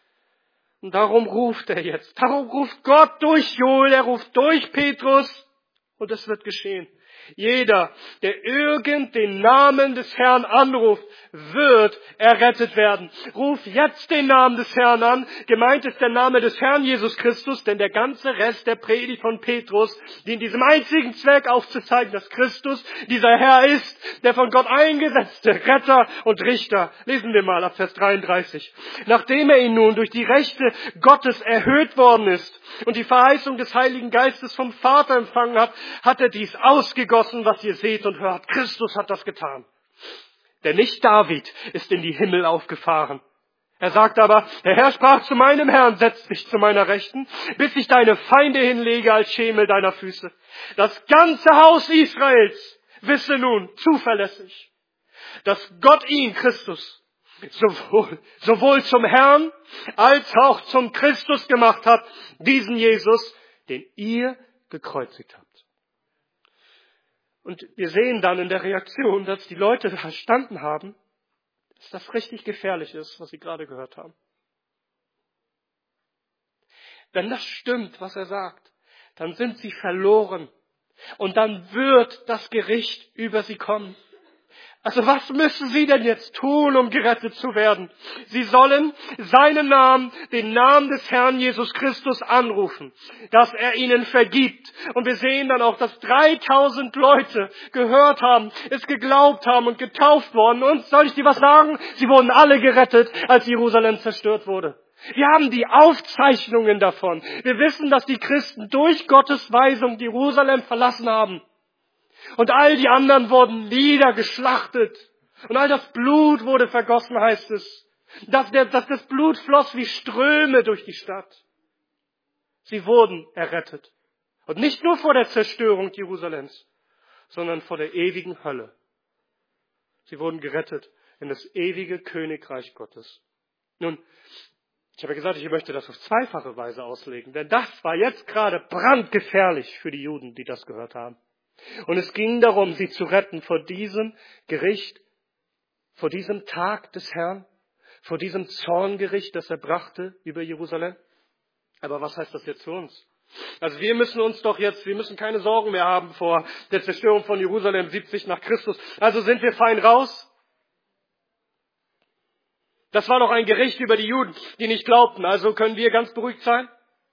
Und darum ruft er jetzt. Darum ruft Gott durch Joel, er ruft durch Petrus und es wird geschehen. Jeder, der irgend den Namen des Herrn anruft, wird errettet werden. Ruf jetzt den Namen des Herrn an. Gemeint ist der Name des Herrn Jesus Christus, denn der ganze Rest der Predigt von Petrus dient diesem einzigen Zweck aufzuzeigen, dass Christus dieser Herr ist, der von Gott eingesetzte Retter und Richter. Lesen wir mal ab Vers 33. Nachdem er ihn nun durch die Rechte Gottes erhöht worden ist und die Verheißung des Heiligen Geistes vom Vater empfangen hat, hat er dies ausgegossen, was ihr seht und hört. Christus hat das getan. Denn nicht David ist in die Himmel aufgefahren. Er sagt aber, der Herr sprach zu meinem Herrn, setz dich zu meiner Rechten, bis ich deine Feinde hinlege als Schemel deiner Füße. Das ganze Haus Israels wisse nun zuverlässig, dass Gott ihn, Christus, sowohl zum Herrn als auch zum Christus gemacht hat, diesen Jesus, den ihr gekreuzigt habt. Und wir sehen dann in der Reaktion, dass die Leute verstanden haben, dass das richtig gefährlich ist, was sie gerade gehört haben. Wenn das stimmt, was er sagt, dann sind sie verloren. Und dann wird das Gericht über sie kommen. Also was müssen sie denn jetzt tun, um gerettet zu werden? Sie sollen seinen Namen, den Namen des Herrn Jesus Christus anrufen, dass er ihnen vergibt. Und wir sehen dann auch, dass 3000 Leute gehört haben, es geglaubt haben und getauft worden. Und soll ich dir was sagen? Sie wurden alle gerettet, als Jerusalem zerstört wurde. Wir haben die Aufzeichnungen davon. Wir wissen, dass die Christen durch Gottes Weisung Jerusalem verlassen haben. Und all die anderen wurden niedergeschlachtet. Und all das Blut wurde vergossen, heißt es. Dass das Blut floss wie Ströme durch die Stadt. Sie wurden errettet. Und nicht nur vor der Zerstörung Jerusalems, sondern vor der ewigen Hölle. Sie wurden gerettet in das ewige Königreich Gottes. Nun, ich habe gesagt, ich möchte das auf zweifache Weise auslegen. Denn das war jetzt gerade brandgefährlich für die Juden, die das gehört haben. Und es ging darum, sie zu retten vor diesem Gericht, vor diesem Tag des Herrn, vor diesem Zorngericht, das er brachte über Jerusalem. Aber was heißt das jetzt für uns? Also wir müssen keine Sorgen mehr haben vor der Zerstörung von Jerusalem 70 nach Christus. Also sind wir fein raus? Das war doch ein Gericht über die Juden, die nicht glaubten. Also können wir ganz beruhigt sein?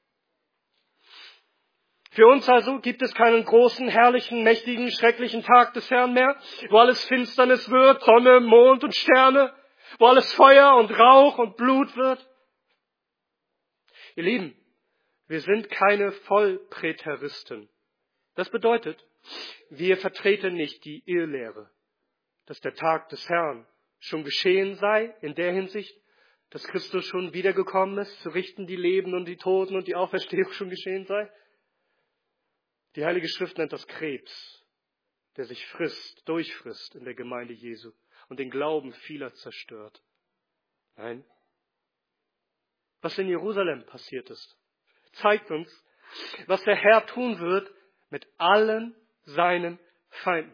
Für uns also gibt es keinen großen, herrlichen, mächtigen, schrecklichen Tag des Herrn mehr, wo alles Finsternis wird, Sonne, Mond und Sterne, wo alles Feuer und Rauch und Blut wird. Ihr Lieben, wir sind keine Vollpräteristen. Das bedeutet, wir vertreten nicht die Irrlehre, dass der Tag des Herrn schon geschehen sei, in der Hinsicht, dass Christus schon wiedergekommen ist, zu richten die Lebenden und die Toten und die Auferstehung schon geschehen sei. Die Heilige Schrift nennt das Krebs, der sich durchfrisst in der Gemeinde Jesu und den Glauben vieler zerstört. Nein. Was in Jerusalem passiert ist, zeigt uns, was der Herr tun wird mit allen seinen Feinden.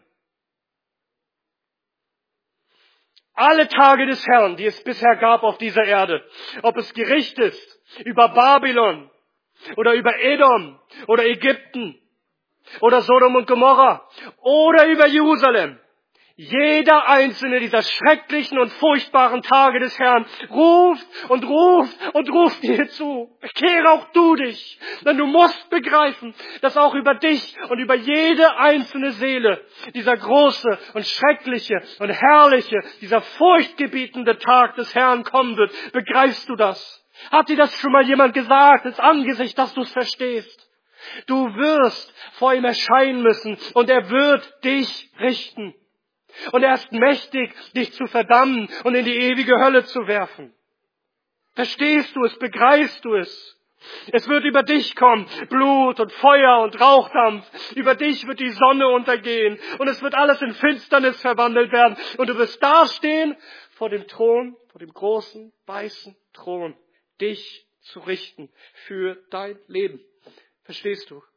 Alle Tage des Herrn, die es bisher gab auf dieser Erde, ob es Gericht ist über Babylon oder über Edom oder Ägypten, oder Sodom und Gomorra oder über Jerusalem. Jeder einzelne dieser schrecklichen und furchtbaren Tage des Herrn ruft und ruft und ruft dir zu. Bekehre auch du dich, denn du musst begreifen, dass auch über dich und über jede einzelne Seele dieser große und schreckliche und herrliche, dieser furchtgebietende Tag des Herrn kommen wird. Begreifst du das? Hat dir das schon mal jemand gesagt, ins Angesicht, dass du es verstehst? Du wirst vor ihm erscheinen müssen und er wird dich richten. Und er ist mächtig, dich zu verdammen und in die ewige Hölle zu werfen. Verstehst du es? Begreifst du es? Es wird über dich kommen, Blut und Feuer und Rauchdampf. Über dich wird die Sonne untergehen und es wird alles in Finsternis verwandelt werden. Und du wirst dastehen vor dem Thron, vor dem großen, weißen Thron, dich zu richten für dein Leben. Verstehst du?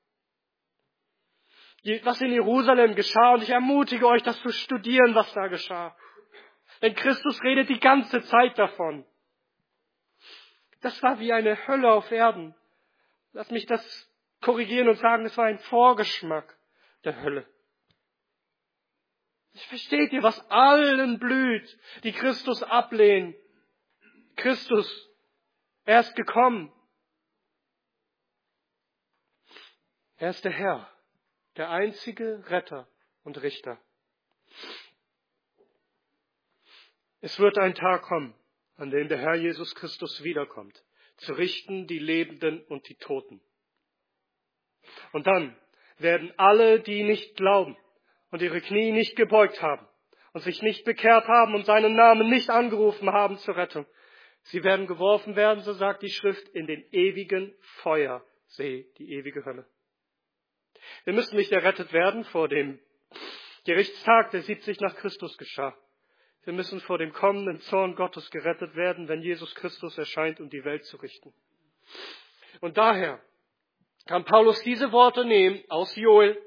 Was in Jerusalem geschah, und ich ermutige euch, das zu studieren, was da geschah. Denn Christus redet die ganze Zeit davon. Das war wie eine Hölle auf Erden. Lass mich das korrigieren und sagen, das war ein Vorgeschmack der Hölle. Versteht ihr, was allen blüht, die Christus ablehnen? Christus, er ist gekommen. Er ist der Herr, der einzige Retter und Richter. Es wird ein Tag kommen, an dem der Herr Jesus Christus wiederkommt, zu richten die Lebenden und die Toten. Und dann werden alle, die nicht glauben und ihre Knie nicht gebeugt haben und sich nicht bekehrt haben und seinen Namen nicht angerufen haben zur Rettung, sie werden geworfen werden, so sagt die Schrift, in den ewigen Feuersee, die ewige Hölle. Wir müssen nicht errettet werden vor dem Gerichtstag, der 70 nach Christus geschah. Wir müssen vor dem kommenden Zorn Gottes gerettet werden, wenn Jesus Christus erscheint, um die Welt zu richten. Und daher kann Paulus diese Worte nehmen aus Joel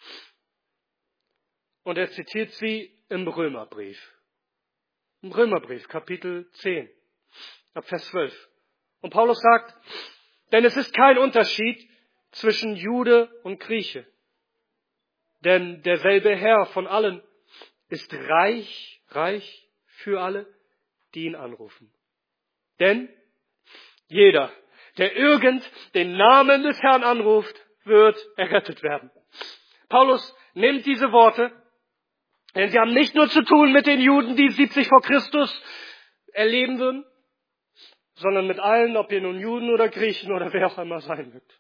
und er zitiert sie im Römerbrief. Im Römerbrief, Kapitel 10, ab Vers 12. Und Paulus sagt, denn es ist kein Unterschied zwischen Jude und Grieche. Denn derselbe Herr von allen ist reich für alle, die ihn anrufen. Denn jeder, der irgend den Namen des Herrn anruft, wird errettet werden. Paulus nimmt diese Worte, denn sie haben nicht nur zu tun mit den Juden, die 70 vor Christus erleben würden, sondern mit allen, ob ihr nun Juden oder Griechen oder wer auch immer sein mögt.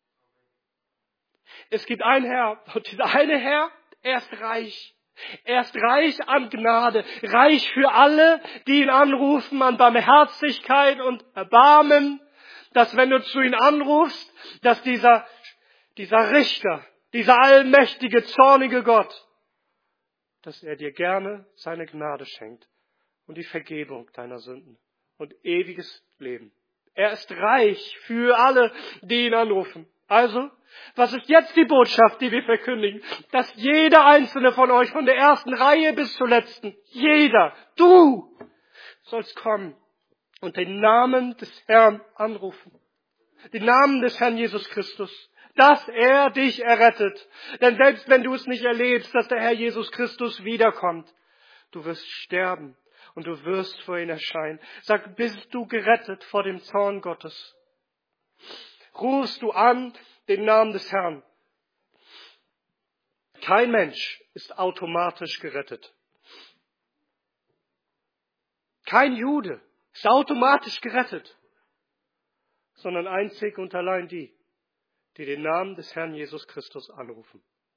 Es gibt einen Herr, und dieser eine Herr, er ist reich. Er ist reich an Gnade, reich für alle, die ihn anrufen, an Barmherzigkeit und Erbarmen, dass wenn du zu ihm anrufst, dass dieser Richter, dieser allmächtige, zornige Gott, dass er dir gerne seine Gnade schenkt und die Vergebung deiner Sünden und ewiges Leben. Er ist reich für alle, die ihn anrufen. Also, was ist jetzt die Botschaft, die wir verkündigen? Dass jeder einzelne von euch, von der ersten Reihe bis zur letzten, jeder, du, sollst kommen und den Namen des Herrn anrufen. Den Namen des Herrn Jesus Christus. Dass er dich errettet. Denn selbst wenn du es nicht erlebst, dass der Herr Jesus Christus wiederkommt, du wirst sterben und du wirst vor ihn erscheinen. Sag, bist du gerettet vor dem Zorn Gottes? Rufst du an den Namen des Herrn? Kein Mensch ist automatisch gerettet. Kein Jude ist automatisch gerettet, sondern einzig und allein die den Namen des Herrn Jesus Christus anrufen.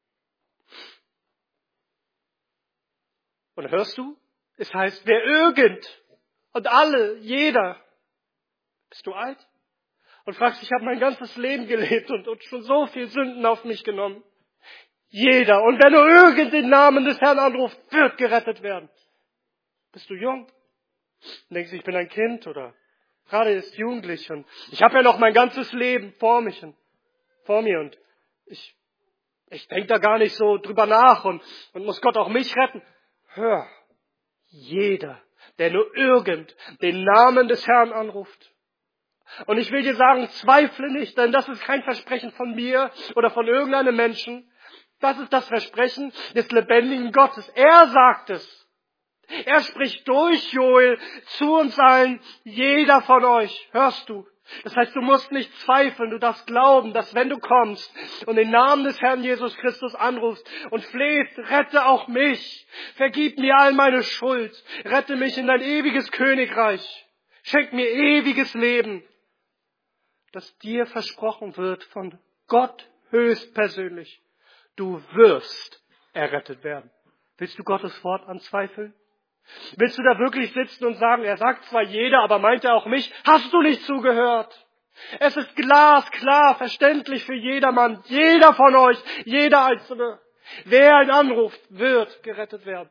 Und hörst du? Es heißt, wer irgend und alle, jeder. Bist du alt? Und fragst, ich habe mein ganzes Leben gelebt und schon so viel Sünden auf mich genommen. Jeder. Und wenn du irgend den Namen des Herrn anrufst, wird gerettet werden. Bist du jung? Und denkst, ich bin ein Kind oder gerade ist jugendlich und ich habe ja noch mein ganzes Leben vor mir und ich denke da gar nicht so drüber nach und muss Gott auch mich retten. Hör, jeder, der nur irgend den Namen des Herrn anruft. Und ich will dir sagen, zweifle nicht, denn das ist kein Versprechen von mir oder von irgendeinem Menschen. Das ist das Versprechen des lebendigen Gottes. Er sagt es. Er spricht durch Joel zu uns allen, jeder von euch. Hörst du? Das heißt, du musst nicht zweifeln, du darfst glauben, dass wenn du kommst und den Namen des Herrn Jesus Christus anrufst und flehst, rette auch mich, vergib mir all meine Schuld, rette mich in dein ewiges Königreich, schenk mir ewiges Leben, das dir versprochen wird von Gott höchstpersönlich. Du wirst errettet werden. Willst du Gottes Wort anzweifeln? Willst du da wirklich sitzen und sagen, er sagt zwar jeder, aber meint er auch mich? Hast du nicht zugehört? Es ist glasklar, verständlich für jedermann, jeder von euch, jeder Einzelne. Wer ihn anruft, wird gerettet werden.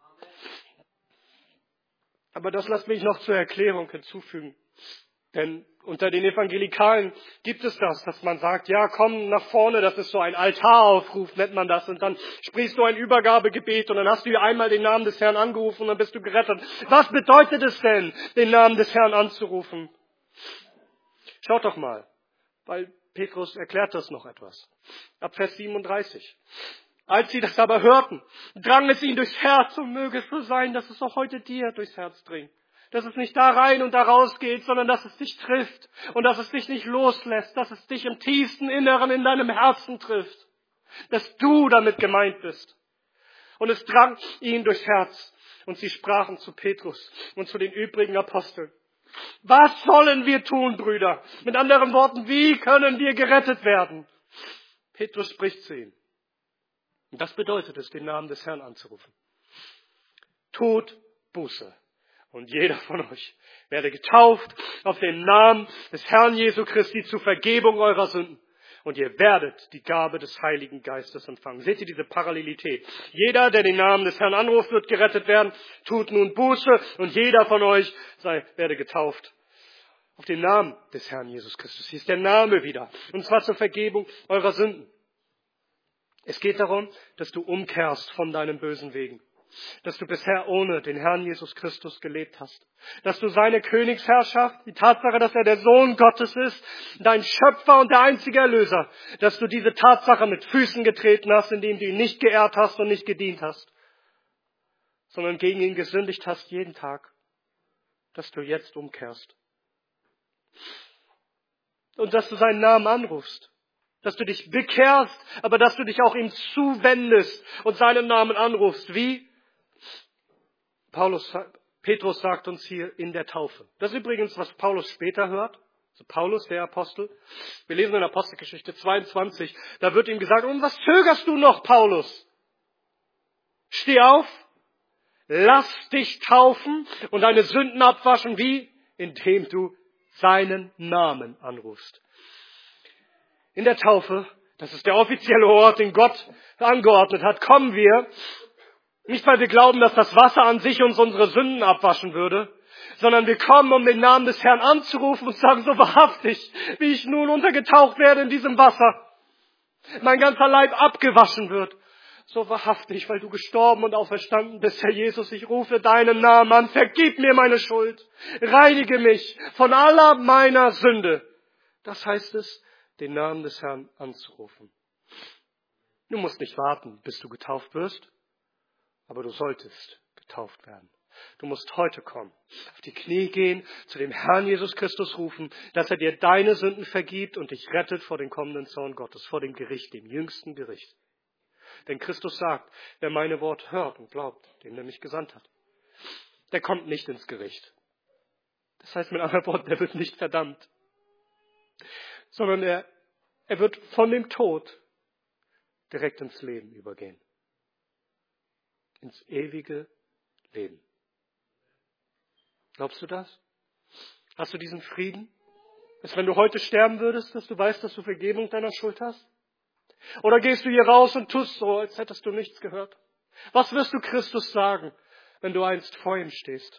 Aber das lasst mich noch zur Erklärung hinzufügen. Denn unter den Evangelikalen gibt es das, dass man sagt, ja, komm nach vorne, das ist so ein Altaraufruf, nennt man das. Und dann sprichst du ein Übergabegebet und dann hast du dir einmal den Namen des Herrn angerufen und dann bist du gerettet. Was bedeutet es denn, den Namen des Herrn anzurufen? Schaut doch mal, weil Petrus erklärt das noch etwas. Ab Vers 37. Als sie das aber hörten, drang es ihnen durchs Herz und möge es so sein, dass es auch heute dir durchs Herz dringt. Dass es nicht da rein und da raus geht, sondern dass es dich trifft und dass es dich nicht loslässt, dass es dich im tiefsten Inneren in deinem Herzen trifft, dass du damit gemeint bist. Und es drang ihnen durchs Herz und sie sprachen zu Petrus und zu den übrigen Aposteln. Was sollen wir tun, Brüder? Mit anderen Worten, wie können wir gerettet werden? Petrus spricht zu ihnen. Und das bedeutet es, den Namen des Herrn anzurufen. Tut Buße. Und jeder von euch werde getauft auf den Namen des Herrn Jesu Christi zur Vergebung eurer Sünden. Und ihr werdet die Gabe des Heiligen Geistes empfangen. Seht ihr diese Parallelität? Jeder, der den Namen des Herrn anruft, wird gerettet werden. Tut nun Buße und jeder von euch werde getauft auf den Namen des Herrn Jesus Christus. Hier ist der Name wieder. Und zwar zur Vergebung eurer Sünden. Es geht darum, dass du umkehrst von deinen bösen Wegen. Dass du bisher ohne den Herrn Jesus Christus gelebt hast. Dass du seine Königsherrschaft, die Tatsache, dass er der Sohn Gottes ist, dein Schöpfer und der einzige Erlöser, dass du diese Tatsache mit Füßen getreten hast, indem du ihn nicht geehrt hast und nicht gedient hast. sondern gegen ihn gesündigt hast jeden Tag, dass du jetzt umkehrst. Und dass du seinen Namen anrufst. Dass du dich bekehrst, aber dass du dich auch ihm zuwendest und seinen Namen anrufst. Wie? Petrus sagt uns hier in der Taufe. Das ist übrigens, was Paulus später hört. Also Paulus, der Apostel. Wir lesen in Apostelgeschichte 22. Da wird ihm gesagt, und was zögerst du noch, Paulus? Steh auf, lass dich taufen und deine Sünden abwaschen. Wie? Indem du seinen Namen anrufst. In der Taufe, das ist der offizielle Ort, den Gott angeordnet hat, kommen wir, nicht weil wir glauben, dass das Wasser an sich uns unsere Sünden abwaschen würde, sondern wir kommen, um den Namen des Herrn anzurufen und sagen, so wahrhaftig, wie ich nun untergetaucht werde in diesem Wasser, mein ganzer Leib abgewaschen wird. So wahrhaftig, weil du gestorben und auferstanden bist, Herr Jesus, ich rufe deinen Namen an, vergib mir meine Schuld, reinige mich von aller meiner Sünde. Das heißt es, den Namen des Herrn anzurufen. Du musst nicht warten, bis du getauft wirst, aber du solltest getauft werden. Du musst heute kommen, auf die Knie gehen, zu dem Herrn Jesus Christus rufen, dass er dir deine Sünden vergibt und dich rettet vor dem kommenden Zorn Gottes, vor dem Gericht, dem jüngsten Gericht. Denn Christus sagt, wer meine Worte hört und glaubt, dem der mich gesandt hat, der kommt nicht ins Gericht. Das heißt mit anderen Worten, der wird nicht verdammt, sondern er wird von dem Tod direkt ins Leben übergehen. Ins ewige Leben. Glaubst du das? Hast du diesen Frieden? Dass wenn du heute sterben würdest, dass du weißt, dass du Vergebung deiner Schuld hast? Oder gehst du hier raus und tust so, als hättest du nichts gehört? Was wirst du Christus sagen, wenn du einst vor ihm stehst?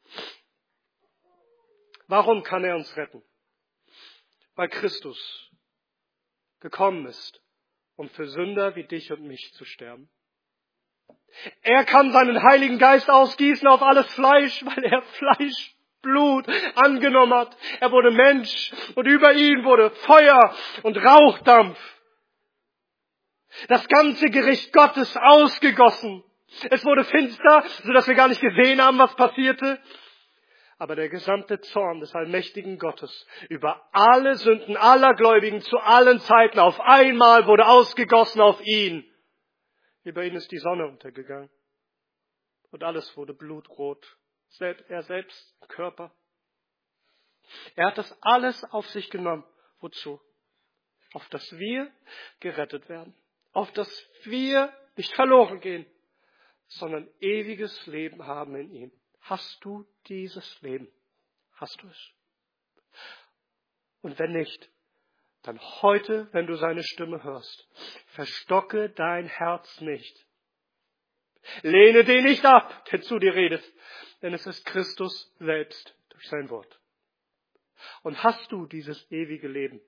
Warum kann er uns retten? Weil Christus gekommen ist, um für Sünder wie dich und mich zu sterben. Er kann seinen Heiligen Geist ausgießen auf alles Fleisch, weil er Fleisch, Blut angenommen hat. Er wurde Mensch und über ihn wurde Feuer und Rauchdampf. Das ganze Gericht Gottes ausgegossen. Es wurde finster, sodass wir gar nicht gesehen haben, was passierte. Aber der gesamte Zorn des allmächtigen Gottes über alle Sünden aller Gläubigen zu allen Zeiten auf einmal wurde ausgegossen auf ihn. Über ihn ist die Sonne untergegangen. Und alles wurde blutrot. Er selbst, Körper. Er hat das alles auf sich genommen. Wozu? Auf dass wir gerettet werden. Auf dass wir nicht verloren gehen, sondern ewiges Leben haben in ihm. Hast du dieses Leben? Hast du es? Und wenn nicht, dann heute, wenn du seine Stimme hörst, verstocke dein Herz nicht. Lehne den nicht ab, der zu dir redet, denn es ist Christus selbst durch sein Wort. Und hast du dieses ewige Leben,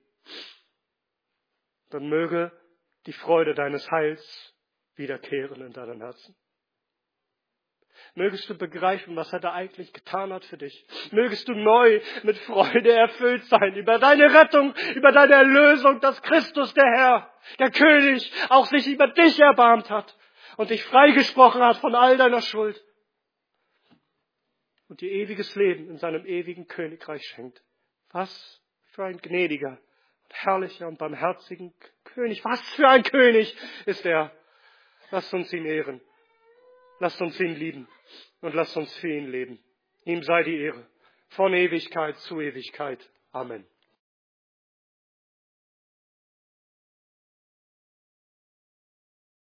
dann möge die Freude deines Heils wiederkehren in deinem Herzen. Mögest du begreifen, was er da eigentlich getan hat für dich. Mögest du neu mit Freude erfüllt sein über deine Rettung, über deine Erlösung, dass Christus der Herr, der König, auch sich über dich erbarmt hat und dich freigesprochen hat von all deiner Schuld und dir ewiges Leben in seinem ewigen Königreich schenkt. Was für ein gnädiger und herrlicher und barmherziger König. Was für ein König ist er. Lasst uns ihn ehren. Lasst uns ihn lieben und lasst uns für ihn leben. Ihm sei die Ehre von Ewigkeit zu Ewigkeit. Amen.